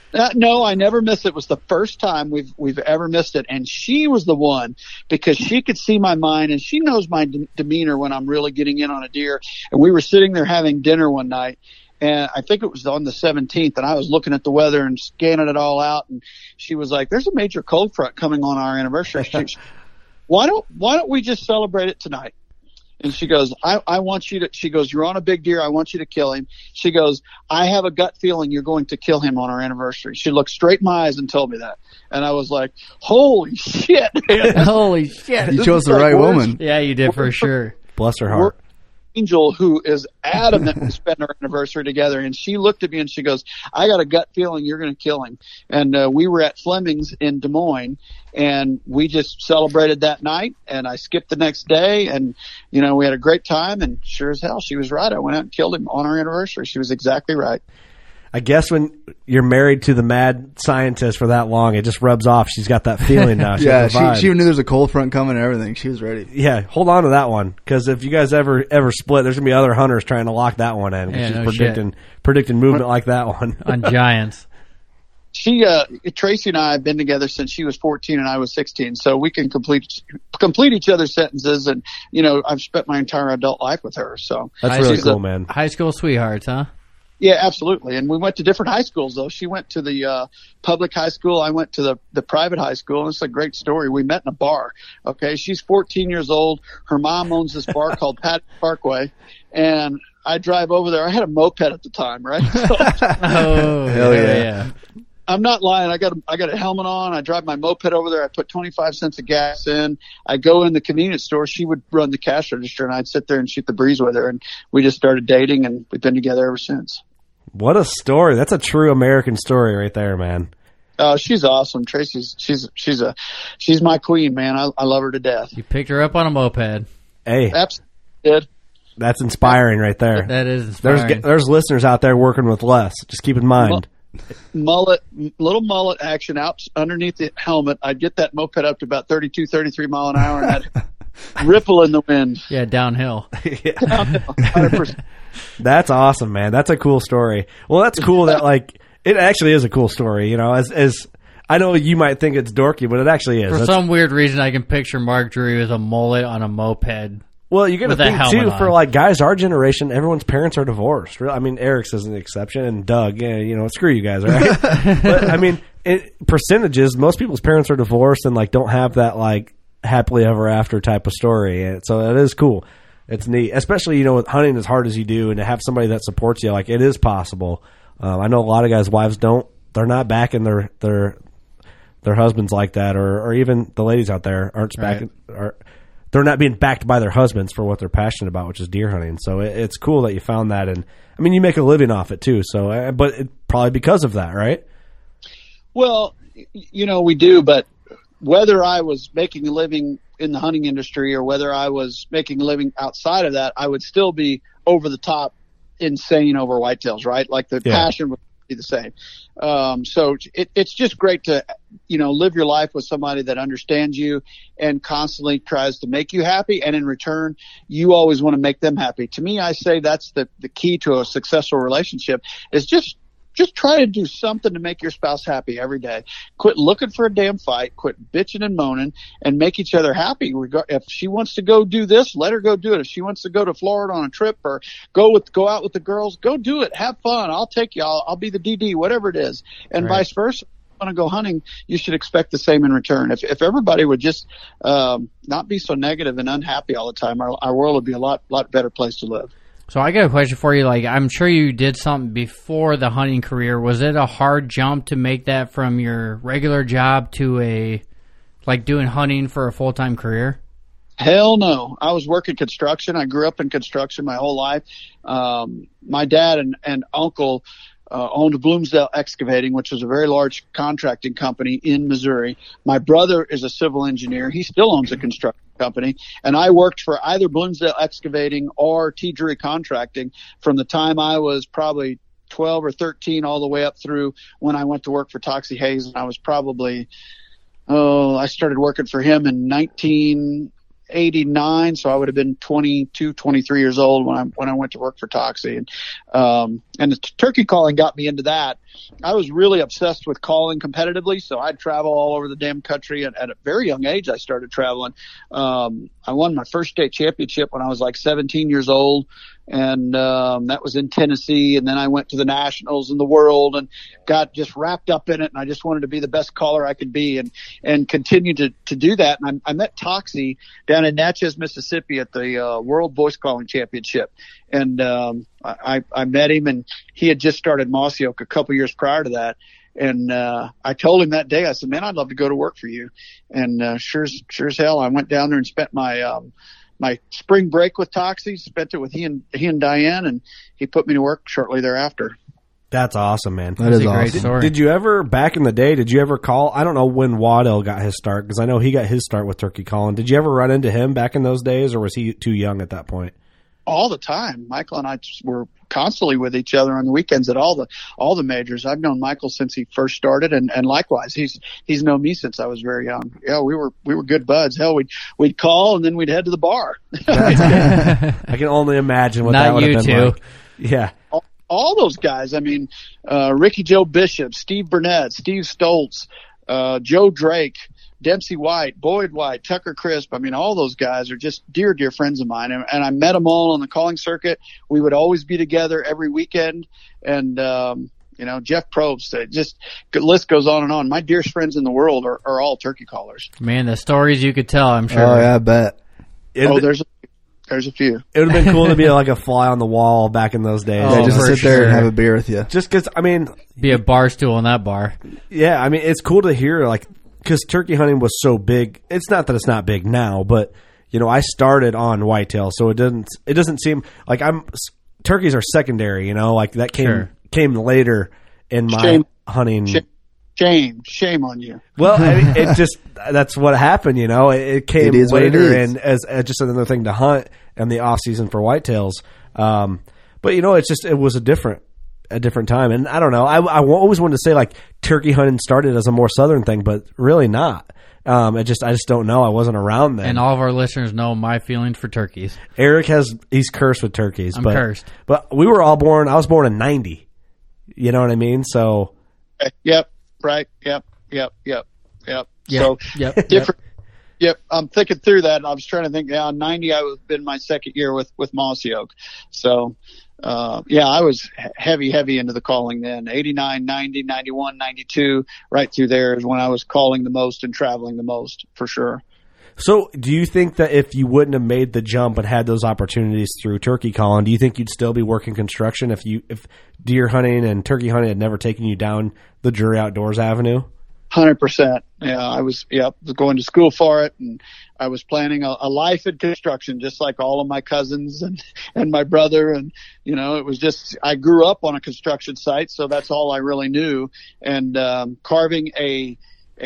No, I never missed it. It was the first time we've ever missed it, and she was the one because she could see my mind and she knows my demeanor when I'm really getting in on a deer. And we were sitting there having dinner one night, and I think it was on the 17th, and I was looking at the weather and scanning it all out, and she was like, "There's a major cold front coming on our anniversary. Why don't we just celebrate it tonight?" And she goes, I want you to, she goes, "You're on a big deer. I want you to kill him." She goes, "I have a gut feeling you're going to kill him on our anniversary." She looked straight in my eyes and told me that. And I was like, holy shit. Holy shit. You chose the right woman. Yeah, you did for sure. Bless her heart. Angel, who is adamant to spend our anniversary together, and she looked at me and she goes, "I got a gut feeling you're going to kill him." And we were at Fleming's in Des Moines, and we just celebrated that night, and I skipped the next day, and we had a great time, and sure as hell she was right. I went out and killed him on our anniversary. She was exactly right. I guess when you're married to the mad scientist for that long, it just rubs off. She's got that feeling now. Yeah, she knew there's a cold front coming and everything. She was ready. Yeah, hold on to that one, because if you guys ever split, there's going to be other hunters trying to lock that one in. Yeah, she's predicting movement like that one. On giants. Tracy and I have been together since she was 14 and I was 16, so we can complete each other's sentences, and I've spent my entire adult life with her. So that's really cool, man. High school sweethearts, huh? Yeah, absolutely. And we went to different high schools, though. She went to the public high school. I went to the private high school. And it's a great story. We met in a bar. Okay, she's 14 years old. Her mom owns this bar called Pat Parkway, and I drive over there. I had a moped at the time, right? So, oh, hell yeah. I'm not lying. I got a helmet on. I drive my moped over there. I put 25 cents of gas in. I go in the convenience store. She would run the cash register, and I'd sit there and shoot the breeze with her. And we just started dating, and we've been together ever since. What a story! That's a true American story right there, man. Oh, she's awesome. Tracy's she's my queen, man. I love her to death. You picked her up on a moped. Hey, absolutely. That's inspiring right there. That is inspiring. There's listeners out there working with less. Just keep in mind. Little mullet action out underneath the helmet. I'd get that moped up to about 32, 33 mile an hour, and I'd ripple in the wind. Yeah, downhill. Downhill, 100%. That's awesome, man. That's a cool story. Well, that's cool that it actually is a cool story. As I know you might think it's dorky, but it actually is. For some weird reason, I can picture Mark Drury with a mullet on a moped. Well, you got to think too, for guys our generation, everyone's parents are divorced. I mean, Eric's is an exception, and Doug, screw you guys, right? But percentages, most people's parents are divorced and don't have that happily ever after type of story. And so it is cool. It's neat, especially with hunting as hard as you do, and to have somebody that supports you. It is possible. I know a lot of guys' wives they're not backing their husbands like that, or even the ladies out there aren't backing. They're not being backed by their husbands for what they're passionate about, which is deer hunting. So it's cool that you found that. And I mean, you make a living off it too. So, but probably because of that, right? Well, we do, but whether I was making a living in the hunting industry or whether I was making a living outside of that, I would still be over the top insane over whitetails, right? The passion would be the same. So it's just great to, live your life with somebody that understands you and constantly tries to make you happy. And in return, you always want to make them happy. To me, I say that's the key to a successful relationship is just try to do something to make your spouse happy every day. Quit looking for a damn fight. Quit bitching and moaning, and make each other happy. If she wants to go do this, let her go do it. If she wants to go to Florida on a trip or go out with the girls, go do it. Have fun. I'll take you. I'll be the DD, whatever it is, and vice versa. If you want to go hunting, you should expect the same in return. If everybody would just not be so negative and unhappy all the time, our world would be a lot better place to live. So I got a question for you. I'm sure you did something before the hunting career. Was it a hard jump to make that from your regular job to doing hunting for a full-time career? Hell no. I was working construction. I grew up in construction my whole life. My dad and uncle owned Bloomsdale Excavating, which was a very large contracting company in Missouri. My brother is a civil engineer. He still owns a construction company. And I worked for either Bloomsdale Excavating or T. Drury Contracting from the time I was probably 12 or 13 all the way up through when I went to work for Toxie Hayes. And I was probably, I started working for him in 89, so I would have been 22, 23 years old when I went to work for Toxie. And the turkey calling got me into that. I was really obsessed with calling competitively, so I'd travel all over the damn country. And at a very young age, I started traveling. I won my first state championship when I was like 17 years old. And that was in Tennessee. And then I went to the nationals and the world and got just wrapped up in it. And I just wanted to be the best caller I could be and continued to do that. And I met Toxie down in Natchez, Mississippi at the World Voice Calling Championship. And I met him, and he had just started Mossy Oak a couple years prior to that. And I told him that day, I said, man, I'd love to go to work for you. And sure as hell, I went down there and spent my spring break with Toxie, spent it with he and Diane, and he put me to work shortly thereafter. That's awesome, man. That is a great awesome. story. Did you ever, back in the day, did you ever call? I don't know when Waddell got his start, because I know he got his start with turkey calling. Did you ever run into him back in those days, or was he too young at that point? All the time. Michael and I were constantly with each other on the weekends at all the majors. I've known Michael since he first started, and likewise, he's known me since I was very young. Yeah, we were good buds. Hell, we'd call and then we'd head to the bar. I can only imagine what that would have been like. Yeah. All those guys. I mean, Ricky Joe Bishop, Steve Burnett, Steve Stoltz, Joe Drake, Dempsey White, Boyd White, Tucker Crisp. I mean, all those guys are just dear, dear friends of mine. And I met them all on the calling circuit. We would always be together every weekend. And, Jeff Probst, just the list goes on and on. My dearest friends in the world are all turkey callers. Man, the stories you could tell, I'm sure. Oh, yeah, I bet. There's a few. It would have been cool to be like a fly on the wall back in those days. Yeah, just sit there and have a beer with you. Just because, I mean, be a bar stool in that bar. Yeah, I mean, it's cool to hear, like, because turkey hunting was so big. It's not that it's not big now, but I started on whitetail, so it doesn't seem like turkeys are secondary. Like that came later in my hunting. Shame on you. Well, I mean, that's what happened. It came later and as just another thing to hunt in the off season for whitetails. But it was a different time, and I don't know. I always wanted to say like turkey hunting started as a more southern thing, but really not. I just don't know. I wasn't around then. And all of our listeners know my feelings for turkeys. Eric he's cursed with turkeys. I'm cursed. But we were all born. I was born in 90. You know what I mean? So. Yep. Right. Yep. So different. Yep. I'm thinking through that. I was trying to think. Yeah, 90. I was been my second year with Mossy Oak. So. I was heavy into the calling then. 89, 90, 91, 92, right through there is when I was calling the most and traveling the most, for sure. So do you think that if you wouldn't have made the jump and had those opportunities through turkey calling, do you think you'd still be working construction if deer hunting and turkey hunting had never taken you down the Drury Outdoors Avenue? 100%. Yeah, I was going to school for it, and I was planning a life in construction, just like all of my cousins and my brother. And, it was just, I grew up on a construction site, so that's all I really knew. And, carving a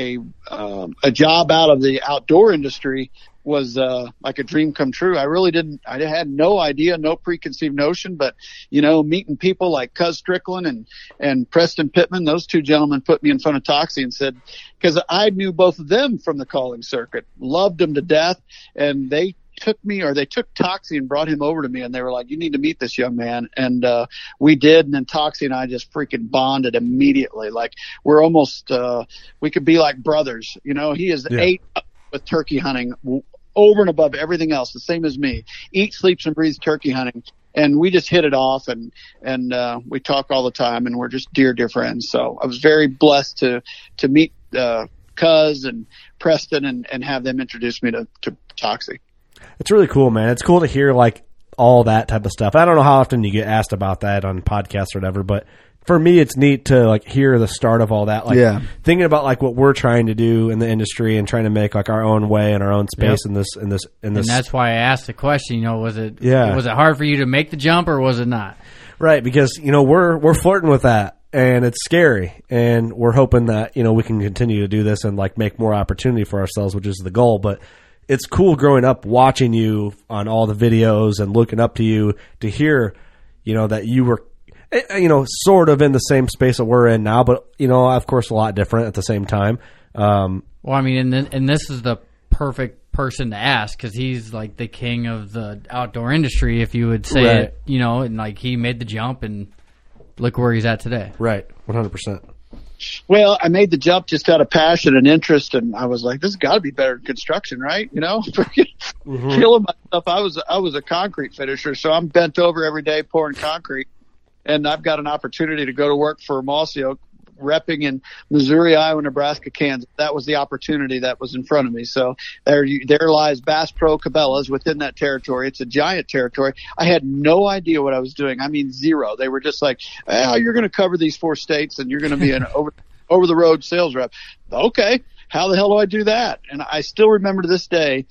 job out of the outdoor industry was like a dream come true. I had no idea, no preconceived notion, but meeting people like Cuz Strickland and Preston Pittman, those two gentlemen put me in front of Toxie and said, because I knew both of them from the calling circuit, loved them to death, and they took Toxie and brought him over to me, and they were like, you need to meet this young man. And we did, and then Toxie and I just freaking bonded immediately. Like we're almost we could be like brothers. He is 8 with turkey hunting over and above everything else, the same as me. Eats, sleeps, and breathes turkey hunting. And we just hit it off, and we talk all the time, and we're just dear, dear friends. So I was very blessed to meet Cuz and Preston and have them introduce me to Toxie. It's really cool, man. It's cool to hear like all that type of stuff. I don't know how often you get asked about that on podcasts or whatever, but for me, it's neat to like hear the start of all that. Like thinking about like what we're trying to do in the industry and trying to make like our own way and our own space in this. And that's why I asked the question. Was it hard for you to make the jump, or was it not? Right, because we're flirting with that, and it's scary, and we're hoping that we can continue to do this and like make more opportunity for ourselves, which is the goal. But it's cool growing up watching you on all the videos and looking up to you to hear that you were sort of in the same space that we're in now, but of course a lot different at the same time. Well, I mean, and this is the perfect person to ask because he's like the king of the outdoor industry, if you would say Right. it, and like he made the jump and look where he's at today. Right, 100%. Well, I made the jump just out of passion and interest, and I was like, "This has got to be better than construction, right?" Killing myself. I was a concrete finisher, so I'm bent over every day pouring concrete, and I've got an opportunity to go to work for Mossy Oak, repping in Missouri, Iowa, Nebraska, Kansas. That was the opportunity that was in front of me. So there lies Bass Pro Cabela's within that territory. It's a giant territory. I had no idea what I was doing. I mean, zero. They were just like, "Oh, you're going to cover these 4 states and you're going to be an over the road sales rep." Okay. How the hell do I do that? And I still remember to this day,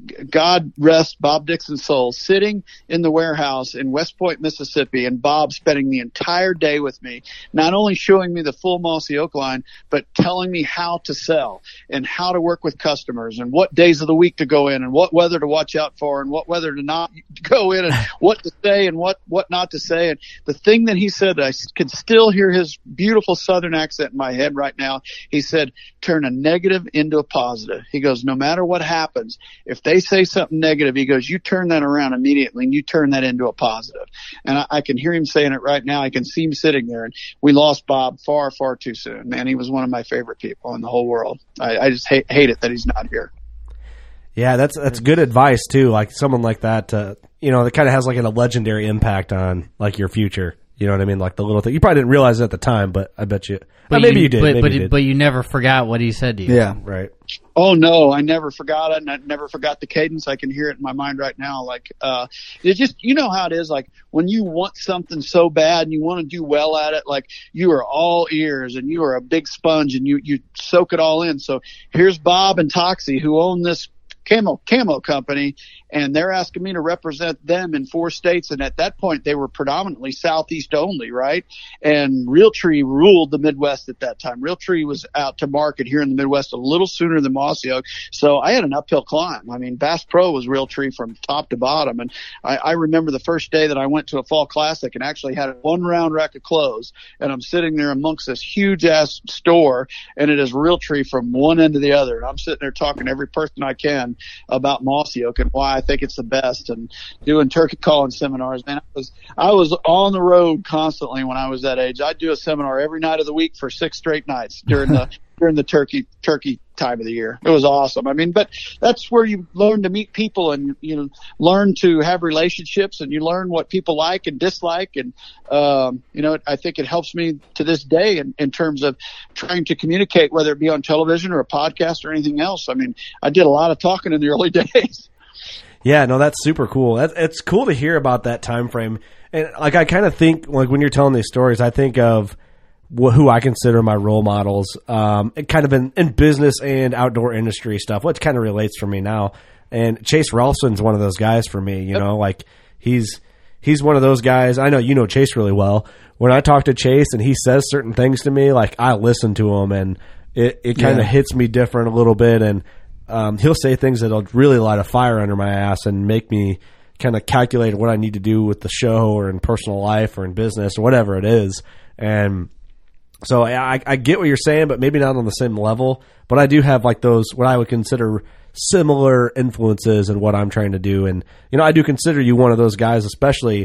God rest Bob Dixon's soul, sitting in the warehouse in West Point, Mississippi, and Bob spending the entire day with me, not only showing me the full Mossy Oak line, but telling me how to sell and how to work with customers and what days of the week to go in and what weather to watch out for and what weather to not go in and what to say and what not to say. And the thing that he said, I could still hear his beautiful Southern accent in my head right now. He said, "Turn a negative into a positive." He goes, "No matter what happens, if they say something negative," he goes, "you turn that around immediately and you turn that into a positive." And I can hear him saying it right now. I can see him sitting there, and we lost Bob far, far too soon. Man, he was one of my favorite people in the whole world. I just hate it that he's not here. Yeah, that's good advice too. Like someone like that, that kind of has like a legendary impact on like your future. You know what I mean? Like the little thing. You probably didn't realize it at the time, but I bet you. Maybe you did. But you never forgot what he said to you. Yeah, right. Oh no, I never forgot it, and I never forgot the cadence. I can hear it in my mind right now. Like, it's just, how it is. Like when you want something so bad and you want to do well at it, like you are all ears and you are a big sponge and you soak it all in. So here's Bob and Toxie, who own this camo company, and they're asking me to represent them in 4 states. And at that point, they were predominantly Southeast only, right? And Realtree ruled the Midwest at that time. Realtree was out to market here in the Midwest a little sooner than Mossy Oak. So I had an uphill climb. I mean, Bass Pro was Realtree from top to bottom. And I remember the first day that I went to a fall classic and actually had a 1-round rack of clothes. And I'm sitting there amongst this huge ass store, and it is Realtree from one end to the other. And I'm sitting there talking to every person I can about Mossy Oak and why I think it's the best, and doing turkey calling seminars. Man, I was on the road constantly when I was that age. I'd do a seminar every night of the week for 6 straight nights during the turkey time of the year. It was awesome. I mean, but that's where you learn to meet people, and learn to have relationships, and you learn what people like and dislike. And I think it helps me to this day in terms of trying to communicate, whether it be on television or a podcast or anything else. I mean, I did a lot of talking in the early days. Yeah, no, that's super cool. It's cool to hear about that time frame. And like, I kind of think, like, when you're telling these stories, I think of who I consider my role models, kind of in business and outdoor industry stuff, which kind of relates for me now. And Chase Ralston's one of those guys for me. Like he's one of those guys. I know you know Chase really well. When I talk to Chase and he says certain things to me, like I listen to him, and it kind of hits me different a little bit. And he'll say things that'll really light a fire under my ass and make me kind of calculate what I need to do with the show or in personal life or in business or whatever it is. And so I get what you're saying, but maybe not on the same level. But I do have like those, what I would consider similar influences in what I'm trying to do. And, I do consider you one of those guys, especially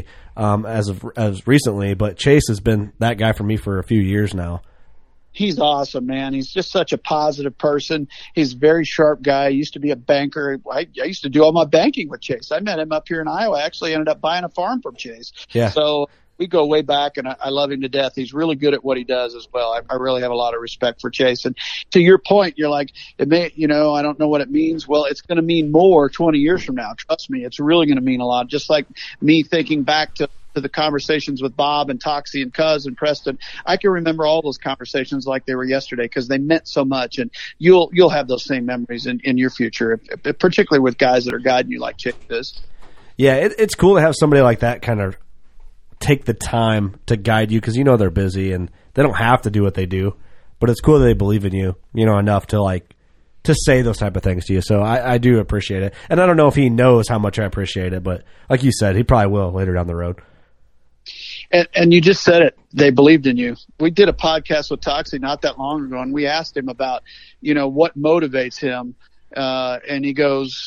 as recently. But Chase has been that guy for me for a few years now. He's awesome, man. He's just such a positive person. He's a very sharp guy. He used to be a banker. I used to do all my banking with Chase. I met him up here in Iowa. I actually ended up buying a farm from Chase. Yeah. So we go way back, and I love him to death. He's really good at what he does as well. I really have a lot of respect for Chase. And to your point, you're like, it may, I don't know what it means. Well, it's going to mean more 20 years from now. Trust me, it's really going to mean a lot. Just like me thinking back to the conversations with Bob and Toxie and Cuz and Preston. I can remember all those conversations like they were yesterday because they meant so much, and you'll have those same memories in your future, particularly with guys that are guiding you like Chase is. Yeah, it's cool to have somebody like that kind of take the time to guide you, because they're busy and they don't have to do what they do, but it's cool that they believe in you, enough to say those type of things to you. So I do appreciate it, and I don't know if he knows how much I appreciate it, but like you said, he probably will later down the road. And you just said it. They believed in you. We did a podcast with Toxie not that long ago, and we asked him about, what motivates him And he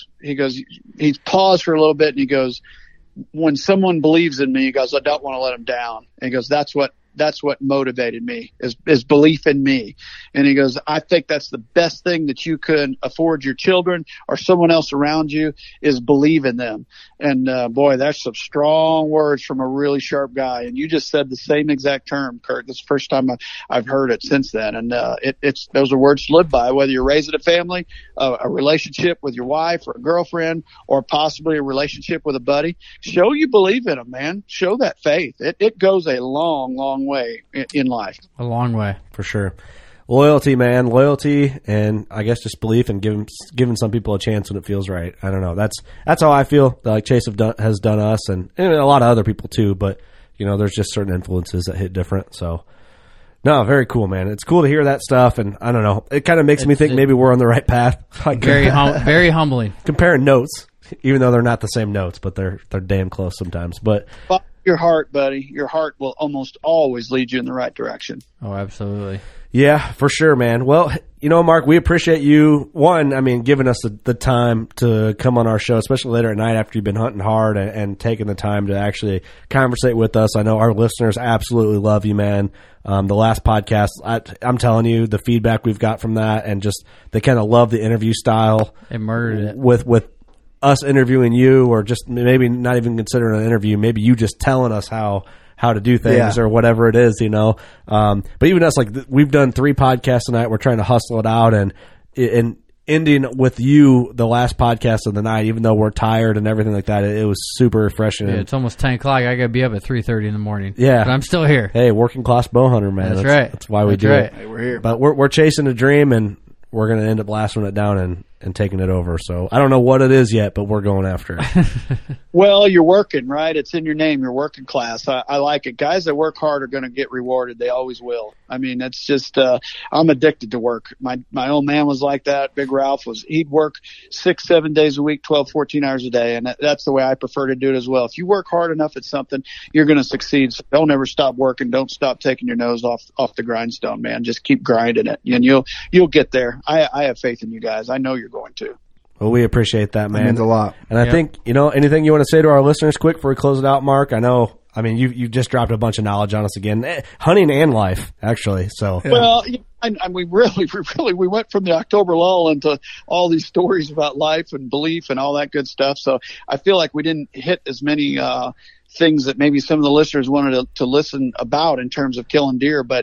paused for a little bit, and he goes, when someone believes in me, he goes, I don't want to let them down. And he goes, that's what motivated me is belief in me. And he goes, I think that's the best thing that you could afford your children or someone else around you is believe in them. And boy, that's some strong words from a really sharp guy. And you just said the same exact term, Kurt. This is the first time I've heard it since then. And those are words to live by, whether you're raising a family, a relationship with your wife or a girlfriend, or possibly a relationship with a buddy. Show you believe in them, man. Show that faith. It goes a long, long way in life. A long way. For sure. Loyalty, man. Loyalty, and I guess just belief and giving some people a chance when it feels right. I don't know. That's how I feel. Like Chase has done us, and a lot of other people too. But there's just certain influences that hit different. So, no, very cool, man. It's cool to hear that stuff, and I don't know. It kind of makes me think maybe we're on the right path. Like, very humbling. Comparing notes, even though they're not the same notes, but they're damn close sometimes. But your heart, buddy. Your heart will almost always lead you in the right direction. Oh, absolutely. Yeah, for sure, man. Well, Mark, we appreciate you, giving us the time to come on our show, especially later at night after you've been hunting hard and taking the time to actually conversate with us. I know our listeners absolutely love you, man. The last podcast, I'm telling you, the feedback we've got from that, and just they kind of love the interview style. They murdered it. With us interviewing you, or just maybe not even considering an interview, maybe you just telling us how to do things or whatever it is, But even us, like we've done 3 podcasts tonight. We're trying to hustle it out, and ending with you, the last podcast of the night, even though we're tired and everything like that, it was super refreshing. Yeah, it's almost 10 o'clock. I got to be up at 3:30 in the morning. Yeah. But I'm still here. Hey, working class bow hunter, man. That's right. That's why we do it. Hey, we're here. But we're chasing a dream, and we're going to end up blasting it down and taking it over. So I don't know what it is yet, but we're going after it. Well, you're working, right? It's in your name. You're working class. I like it. Guys that work hard are going to get rewarded. They always will. I mean, it's just, I'm addicted to work. My old man was like that. Big Ralph he'd work 6-7 days a week, 12, 14 hours a day. And that's the way I prefer to do it as well. If you work hard enough at something, you're going to succeed. So don't ever stop working. Don't stop taking your nose off the grindstone, man. Just keep grinding it, and you'll get there. I have faith in you guys. I know you're going to. Well, we appreciate that, man. That means a lot. And I think, anything you want to say to our listeners quick before we close it out, Mark? You just dropped a bunch of knowledge on us again. Hunting and life, actually. So, well, we went from the October lull into all these stories about life and belief and all that good stuff. So I feel like we didn't hit as many, things that maybe some of the listeners wanted to listen about in terms of killing deer, but,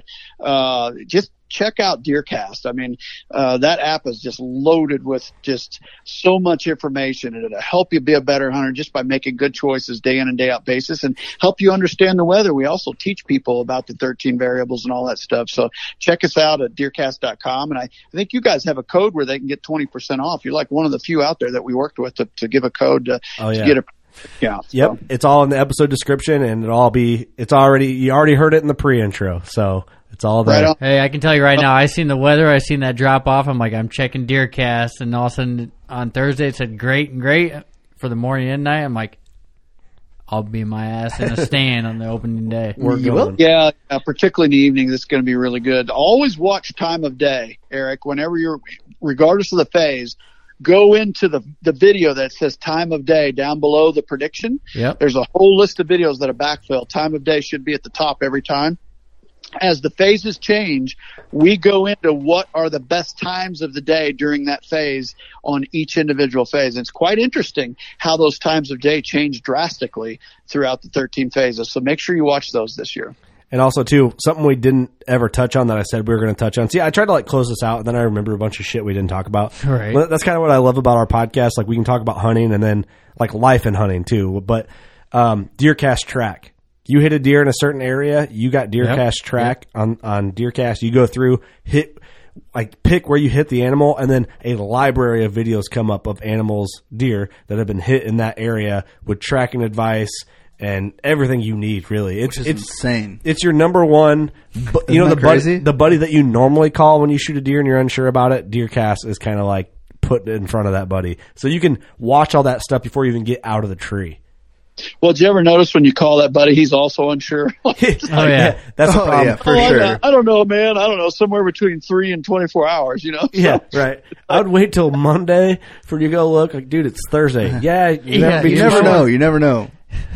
just check out DeerCast. I mean, that app is just loaded with just so much information, and it'll help you be a better hunter just by making good choices day in and day out basis, and help you understand the weather. We also teach people about the 13 variables and all that stuff. So check us out at deercast.com. And I think you guys have a code where they can get 20% off. You're like one of the few out there that we worked with to give a code to get a yeah. Yep. So. It's all in the episode description, and you already heard it in the pre-intro. So it's all there. Right. Hey, I can tell you right now, I seen the weather. I seen that drop off. I'm like, I'm checking DeerCast, and all of a sudden on Thursday it said great for the morning and night. I'm like, I'll be my ass in a stand on the opening day. We're going. Yeah, particularly in the evening, this is going to be really good. Always watch time of day, Eric. Whenever regardless of the phase, go into the video that says time of day down below the prediction. Yep. There's a whole list of videos that are backfill. Time of day should be at the top every time. As the phases change, we go into what are the best times of the day during that phase on each individual phase. And it's quite interesting how those times of day change drastically throughout the 13 phases. So make sure you watch those this year. And also, too, something we didn't ever touch on that I said we were going to touch on. See, I tried to close this out, and then I remember a bunch of shit we didn't talk about. Right. That's kind of what I love about our podcast. Like, we can talk about hunting and then life and hunting too. But DeerCast track. You hit a deer in a certain area, you got DeerCast track on DeerCast. You go through, pick where you hit the animal, and then a library of videos come up of animals, deer, that have been hit in that area with tracking advice and everything you need, really. It's insane. It's your number one, the buddy that you normally call when you shoot a deer and you're unsure about it. DeerCast is kind of put in front of that buddy. So you can watch all that stuff before you even get out of the tree. Well, did you ever notice when you call that buddy, he's also unsure? Oh, yeah. That's a problem. Yeah, for sure. I don't know, man. I don't know. Somewhere between 3 and 24 hours, you know? Yeah, right. I would wait till Monday for you to go look. Like, dude, it's Thursday. Yeah, you never know. You never know.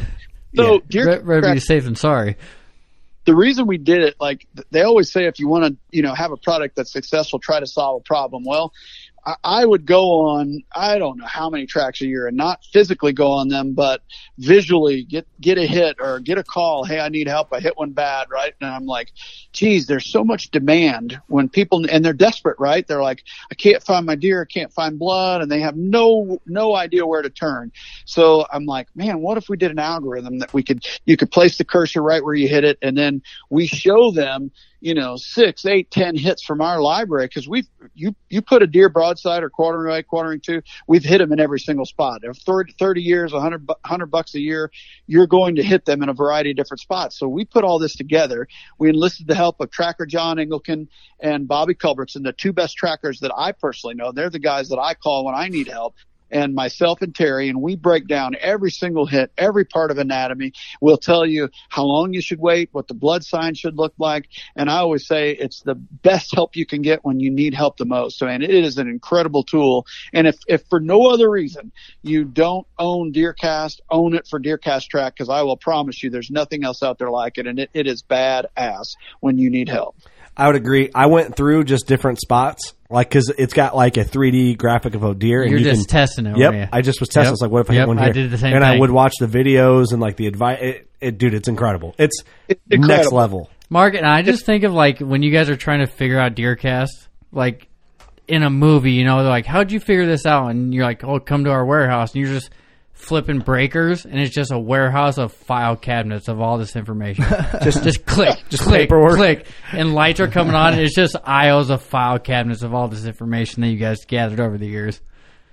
So, Rather be safe than sorry. The reason we did it, like they always say, if you want to, have a product that's successful, try to solve a problem. Well, I would go on, I don't know how many tracks a year, and not physically go on them, but visually get a hit or get a call. Hey, I need help. I hit one bad, right? And I'm like, geez, there's so much demand when people, and they're desperate, right? They're like, I can't find my deer. I can't find blood. And they have no idea where to turn. So I'm like, man, what if we did an algorithm that you could place the cursor right where you hit it, and then we show them, 6, 8, 10 hits from our library, because you put a deer broadside or quartering to, we've hit them in every single spot. If 30 years, $100 a year, you're going to hit them in a variety of different spots. So we put all this together. We enlisted the help of tracker John Engelken and Bobby Culbertson, the two best trackers that I personally know. They're the guys that I call when I need help. And myself and Terry, and we break down every single hit, every part of anatomy. We'll tell you how long you should wait, what the blood sign should look like. And I always say it's the best help you can get when you need help the most. So, and it is an incredible tool. And if for no other reason you don't own DeerCast, own it for DeerCast Track, because I will promise you there's nothing else out there like it. And it is badass when you need help. I would agree. I went through just different spots, because it's got like a 3D graphic of a deer. And You're just testing it. Yep. I just was testing. It's like, what if I hit one here? I did the same and thing. I would watch the videos and like the advice. Dude, it's incredible. It's incredible. Next level. Mark, and I just think of like when you guys are trying to figure out DeerCast, like in a movie, they're like, how'd you figure this out? And you're like, oh, come to our warehouse. And you're just flipping breakers, and it's just a warehouse of file cabinets of all this information. just click, click, and lights are coming on, and it's just aisles of file cabinets of all this information that you guys gathered over the years.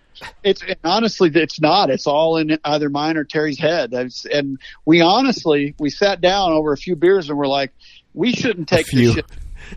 Honestly, it's not. It's all in either mine or Terry's head. And we sat down over a few beers, and we're like, we shouldn't take this shit.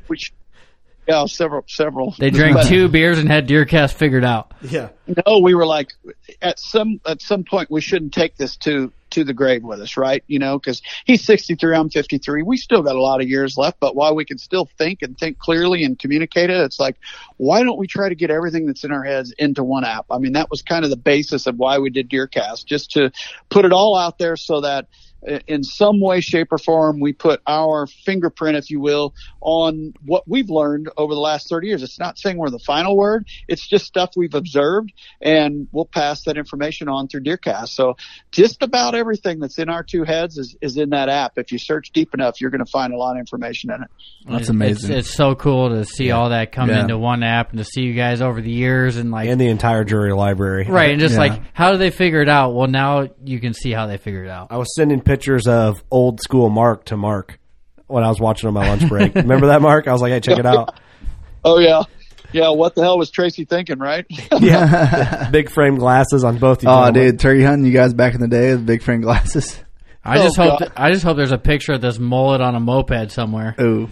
Yeah, several. They drank 2 beers and had DeerCast figured out. Yeah. No, we were like, at some point, we shouldn't take this to the grave with us, right? Because he's 63, I'm 53. We still got a lot of years left, but while we can still think clearly and communicate it, it's like, why don't we try to get everything that's in our heads into one app? I mean, that was kind of the basis of why we did DeerCast, just to put it all out there so that in some way, shape, or form, we put our fingerprint, if you will, on what we've learned over the last 30 years. It's not saying we're the final word. It's just stuff we've observed, and we'll pass that information on through DeerCast. So just about everything that's in our two heads is in that app. If you search deep enough, you're going to find a lot of information in it. That's amazing. It's so cool to see all that come into one app, and to see you guys over the years, and the entire jury library. Right, and just how do they figure it out? Well, now you can see how they figured it out. I was sending pictures of old school Mark to Mark when I was watching on my lunch break. Remember that, Mark? I was like, hey, check it out. Oh, yeah. Yeah, what the hell was Tracy thinking, right? Yeah. Big frame glasses on both of you. Oh, dude, turkey hunting, you guys back in the day with big frame glasses. I just hope there's a picture of this mullet on a moped somewhere. Ooh.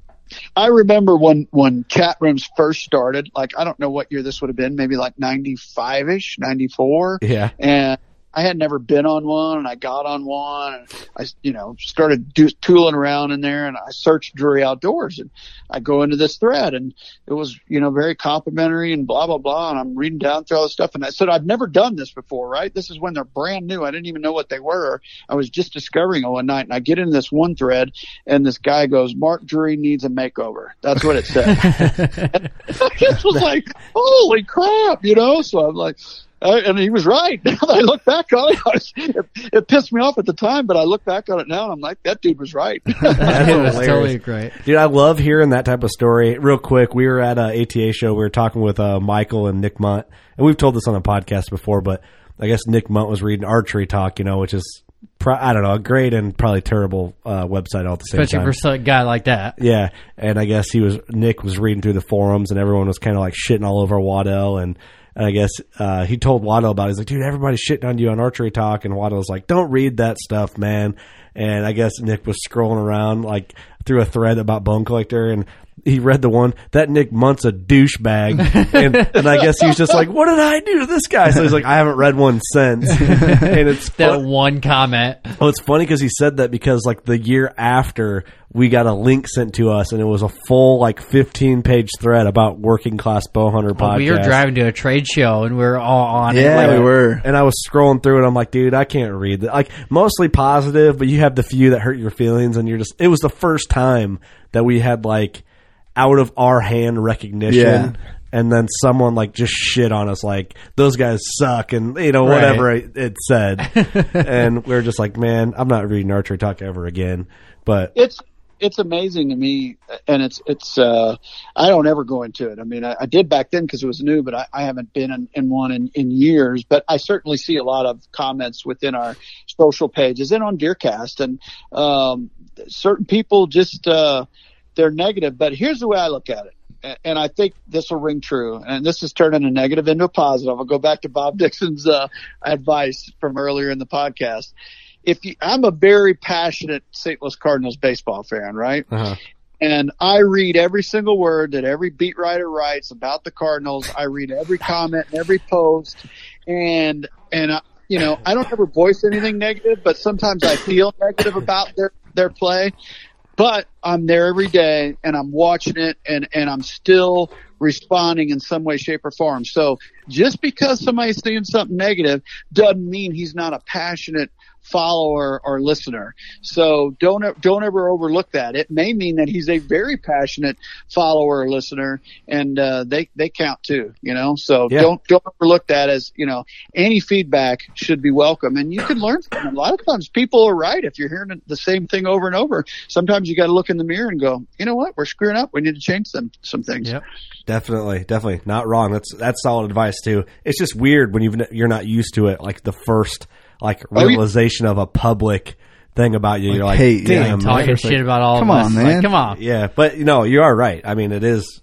I remember when chat rooms first started, I don't know what year this would have been, maybe 95-ish, 94. Yeah. And I had never been on one, and I got on one, and I, started tooling around in there, and I searched Drury Outdoors, and I go into this thread, and it was, very complimentary and blah, blah, blah. And I'm reading down through all this stuff, and I said, I've never done this before, right? This is when they're brand new. I didn't even know what they were. I was just discovering it one night, and I get into this one thread, and this guy goes, Mark Drury needs a makeover. That's what it said. And I just was like, holy crap, So I'm like, and he was right. Now that I look back on it, it pissed me off at the time, but I look back on it now and I'm like, that dude was right. That was totally great. Dude, I love hearing that type of story. Real quick, we were at a ATA show. We were talking with Michael and Nick Munt, and we've told this on the podcast before, but I guess Nick Munt was reading Archery Talk, which is, I don't know, a great and probably terrible website all at the same time. Especially for a guy like that. Yeah, and I guess Nick was reading through the forums, and everyone was kind of shitting all over Waddell, and I guess he told Waddell about it. He's like, dude, everybody's shitting on you on Archery Talk. And Waddell's like, don't read that stuff, man. and I guess Nick was scrolling around like through a thread about Bone Collector, and he read the one that Nick Munt's a douchebag, and I guess he was just like, "What did I do to this guy?" So he's like, "I haven't read one since." And it's that one comment. Oh, it's funny because he said that because like the year after we got a link sent to us, and it was a full like 15-page thread about Working Class Bowhunter podcast. We were driving to a trade show and we were all on it. Yeah, we were. And I was scrolling through it. I'm like, dude, I can't read that. Like mostly positive, but you have the few that hurt your feelings, and you're just. It was the first time that we had like out of our hand recognition. Yeah. And then someone like just shit on us, like those guys suck, and whatever it said. And we were just like, man, I'm not reading Archery Talk ever again. But it's amazing to me, and it's I don't ever go into it. I mean, I did back then because it was new, but I haven't been in one in years. But I certainly see a lot of comments within our social pages and on Deercast, and certain people just they're negative. But here's the way I look at it. And I think this will ring true. And this is turning a negative into a positive. I'll go back to Bob Dixon's advice from earlier in the podcast. I'm a very passionate St. Louis Cardinals baseball fan, right? Uh-huh. And I read every single word that every beat writer writes about the Cardinals. I read every comment and every post. And I don't ever voice anything negative, but sometimes I feel negative about their play. But I'm there every day, and I'm watching it, and I'm still responding in some way, shape, or form. So just because somebody's saying something negative doesn't mean he's not a passionate follower or listener. So don't ever overlook that. It may mean that he's a very passionate follower or listener, and they count too. So yeah. Don't overlook that. As any feedback should be welcome, and you can learn from them. A lot of times people are right. If you're hearing the same thing over and over, sometimes you got to look in the mirror and go, you know what, we're screwing up. We need to change some things. Yep. Definitely not wrong. That's solid advice too. It's just weird when you're not used to it. Like the first realization of a public thing about you. You're like, hey, damn, talking shit about all come of us. on, man. Like, come on. Yeah, but you are right. I mean, it is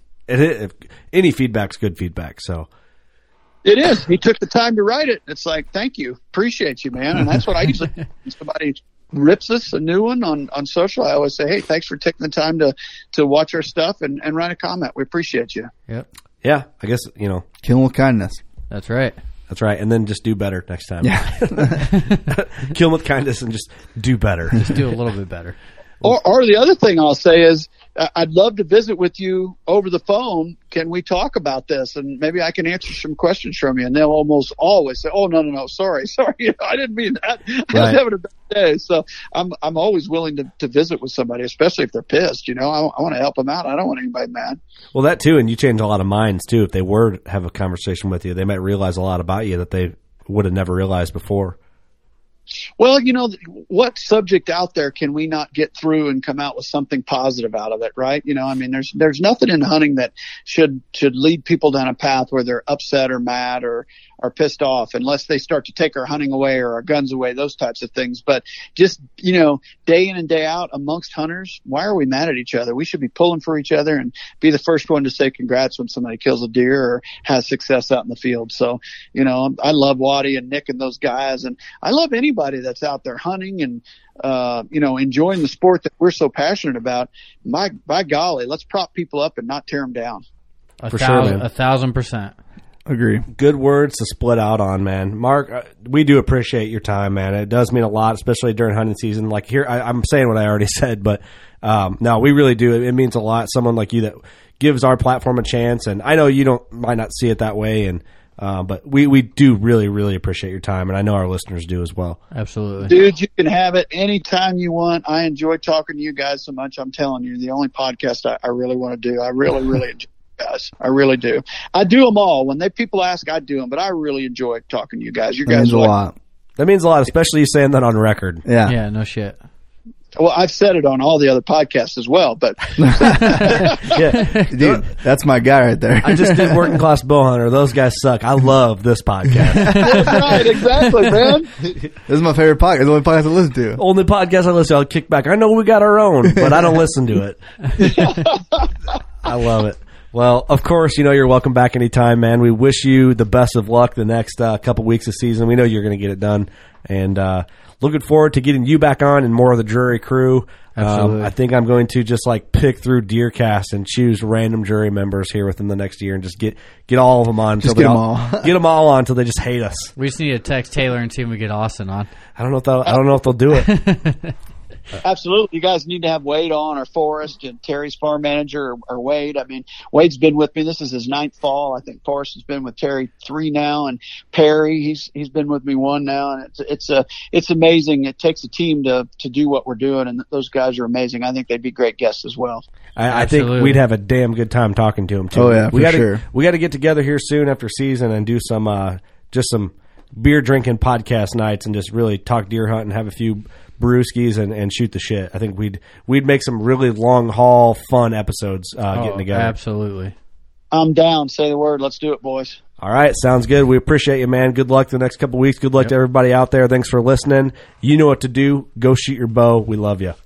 any feedback's good feedback. So it is. He took the time to write it. It's like, thank you, appreciate you, man. And that's what I usually do. When somebody rips us a new one on social, I always say, hey, thanks for taking the time to watch our stuff and write a comment. We appreciate you. Yep. Yeah, I guess kill them with kindness. That's right. That's right, and then just do better next time. Yeah. Kill them with kindness and just do better. Just do a little bit better. Or the other thing I'll say is, I'd love to visit with you over the phone. Can we talk about this? And maybe I can answer some questions from you. And they'll almost always say, oh, no, sorry. I didn't mean that. I was having a bad day. So I'm always willing to visit with somebody, especially if they're pissed. I want to help them out. I don't want anybody mad. Well, that too, and you change a lot of minds too. If they were to have a conversation with you, they might realize a lot about you that they would have never realized before. Well, what subject out there can we not get through and come out with something positive out of it, right? There's nothing in hunting that should lead people down a path where they're upset or mad or pissed off, unless they start to take our hunting away or our guns away, those types of things. But just, day in and day out amongst hunters, why are we mad at each other? We should be pulling for each other and be the first one to say congrats when somebody kills a deer or has success out in the field. So, I love Waddy and Nick and those guys, and I love anybody that's out there hunting and, enjoying the sport that we're so passionate about. By golly, let's prop people up and not tear them down. For sure, man. 1,000%. Agree. Good words to split out on, man. Mark, we do appreciate your time, man. It does mean a lot, especially during hunting season. Like here, I'm saying what I already said, but no, we really do. It means a lot. Someone like you that gives our platform a chance, and I know you might not see it that way, and but we do really, really appreciate your time, and I know our listeners do as well. Absolutely. Dude, you can have it anytime you want. I enjoy talking to you guys so much. I'm telling you, the only podcast I really want to do. I really, really enjoy you guys. I really do. I do them all. When people ask, I do them, but I really enjoy talking to you guys. You guys means a lot. That means a lot, especially you saying that on record. Yeah. Yeah, no shit. Well, I've said it on all the other podcasts as well, but yeah, dude, that's my guy right there. I just did Working Class Bowhunter. Those guys suck. I love this podcast. That's right, exactly, man. This is my favorite podcast. It's the only podcast I listen to. Only podcast I listen to. I'll kick back. I know we got our own, but I don't listen to it. I love it. Well, of course, you're welcome back anytime, man. We wish you the best of luck the next couple weeks of season. We know you're going to get it done, and looking forward to getting you back on and more of the jury crew. I think I'm going to just pick through DeerCast and choose random jury members here within the next year and just get all of them on. Just get them all. Get them all on until they just hate us. We just need to text Taylor and see if we get Austin on. I don't know if they'll do it. Absolutely. You guys need to have Wade on, or Forrest, and Terry's farm manager, or Wade. I mean, Wade's been with me. This is his 9th fall. I think Forrest has been with Terry 3 now, and Perry, he's been with me 1 now. And it's amazing. It takes a team to do what we're doing, and those guys are amazing. I think they'd be great guests as well. I think we'd have a damn good time talking to them too. Oh yeah, for sure. We got to get together here soon after season and do some beer drinking podcast nights and just really talk deer hunt and have a few brewskis and shoot the shit. I think we'd make some really long haul fun episodes getting together. Absolutely. I'm down. Say the word. Let's do it, boys. All right. Sounds good. We appreciate you, man. Good luck the next couple weeks. Good luck to everybody out there. Thanks for listening. You know what to do. Go shoot your bow. We love you.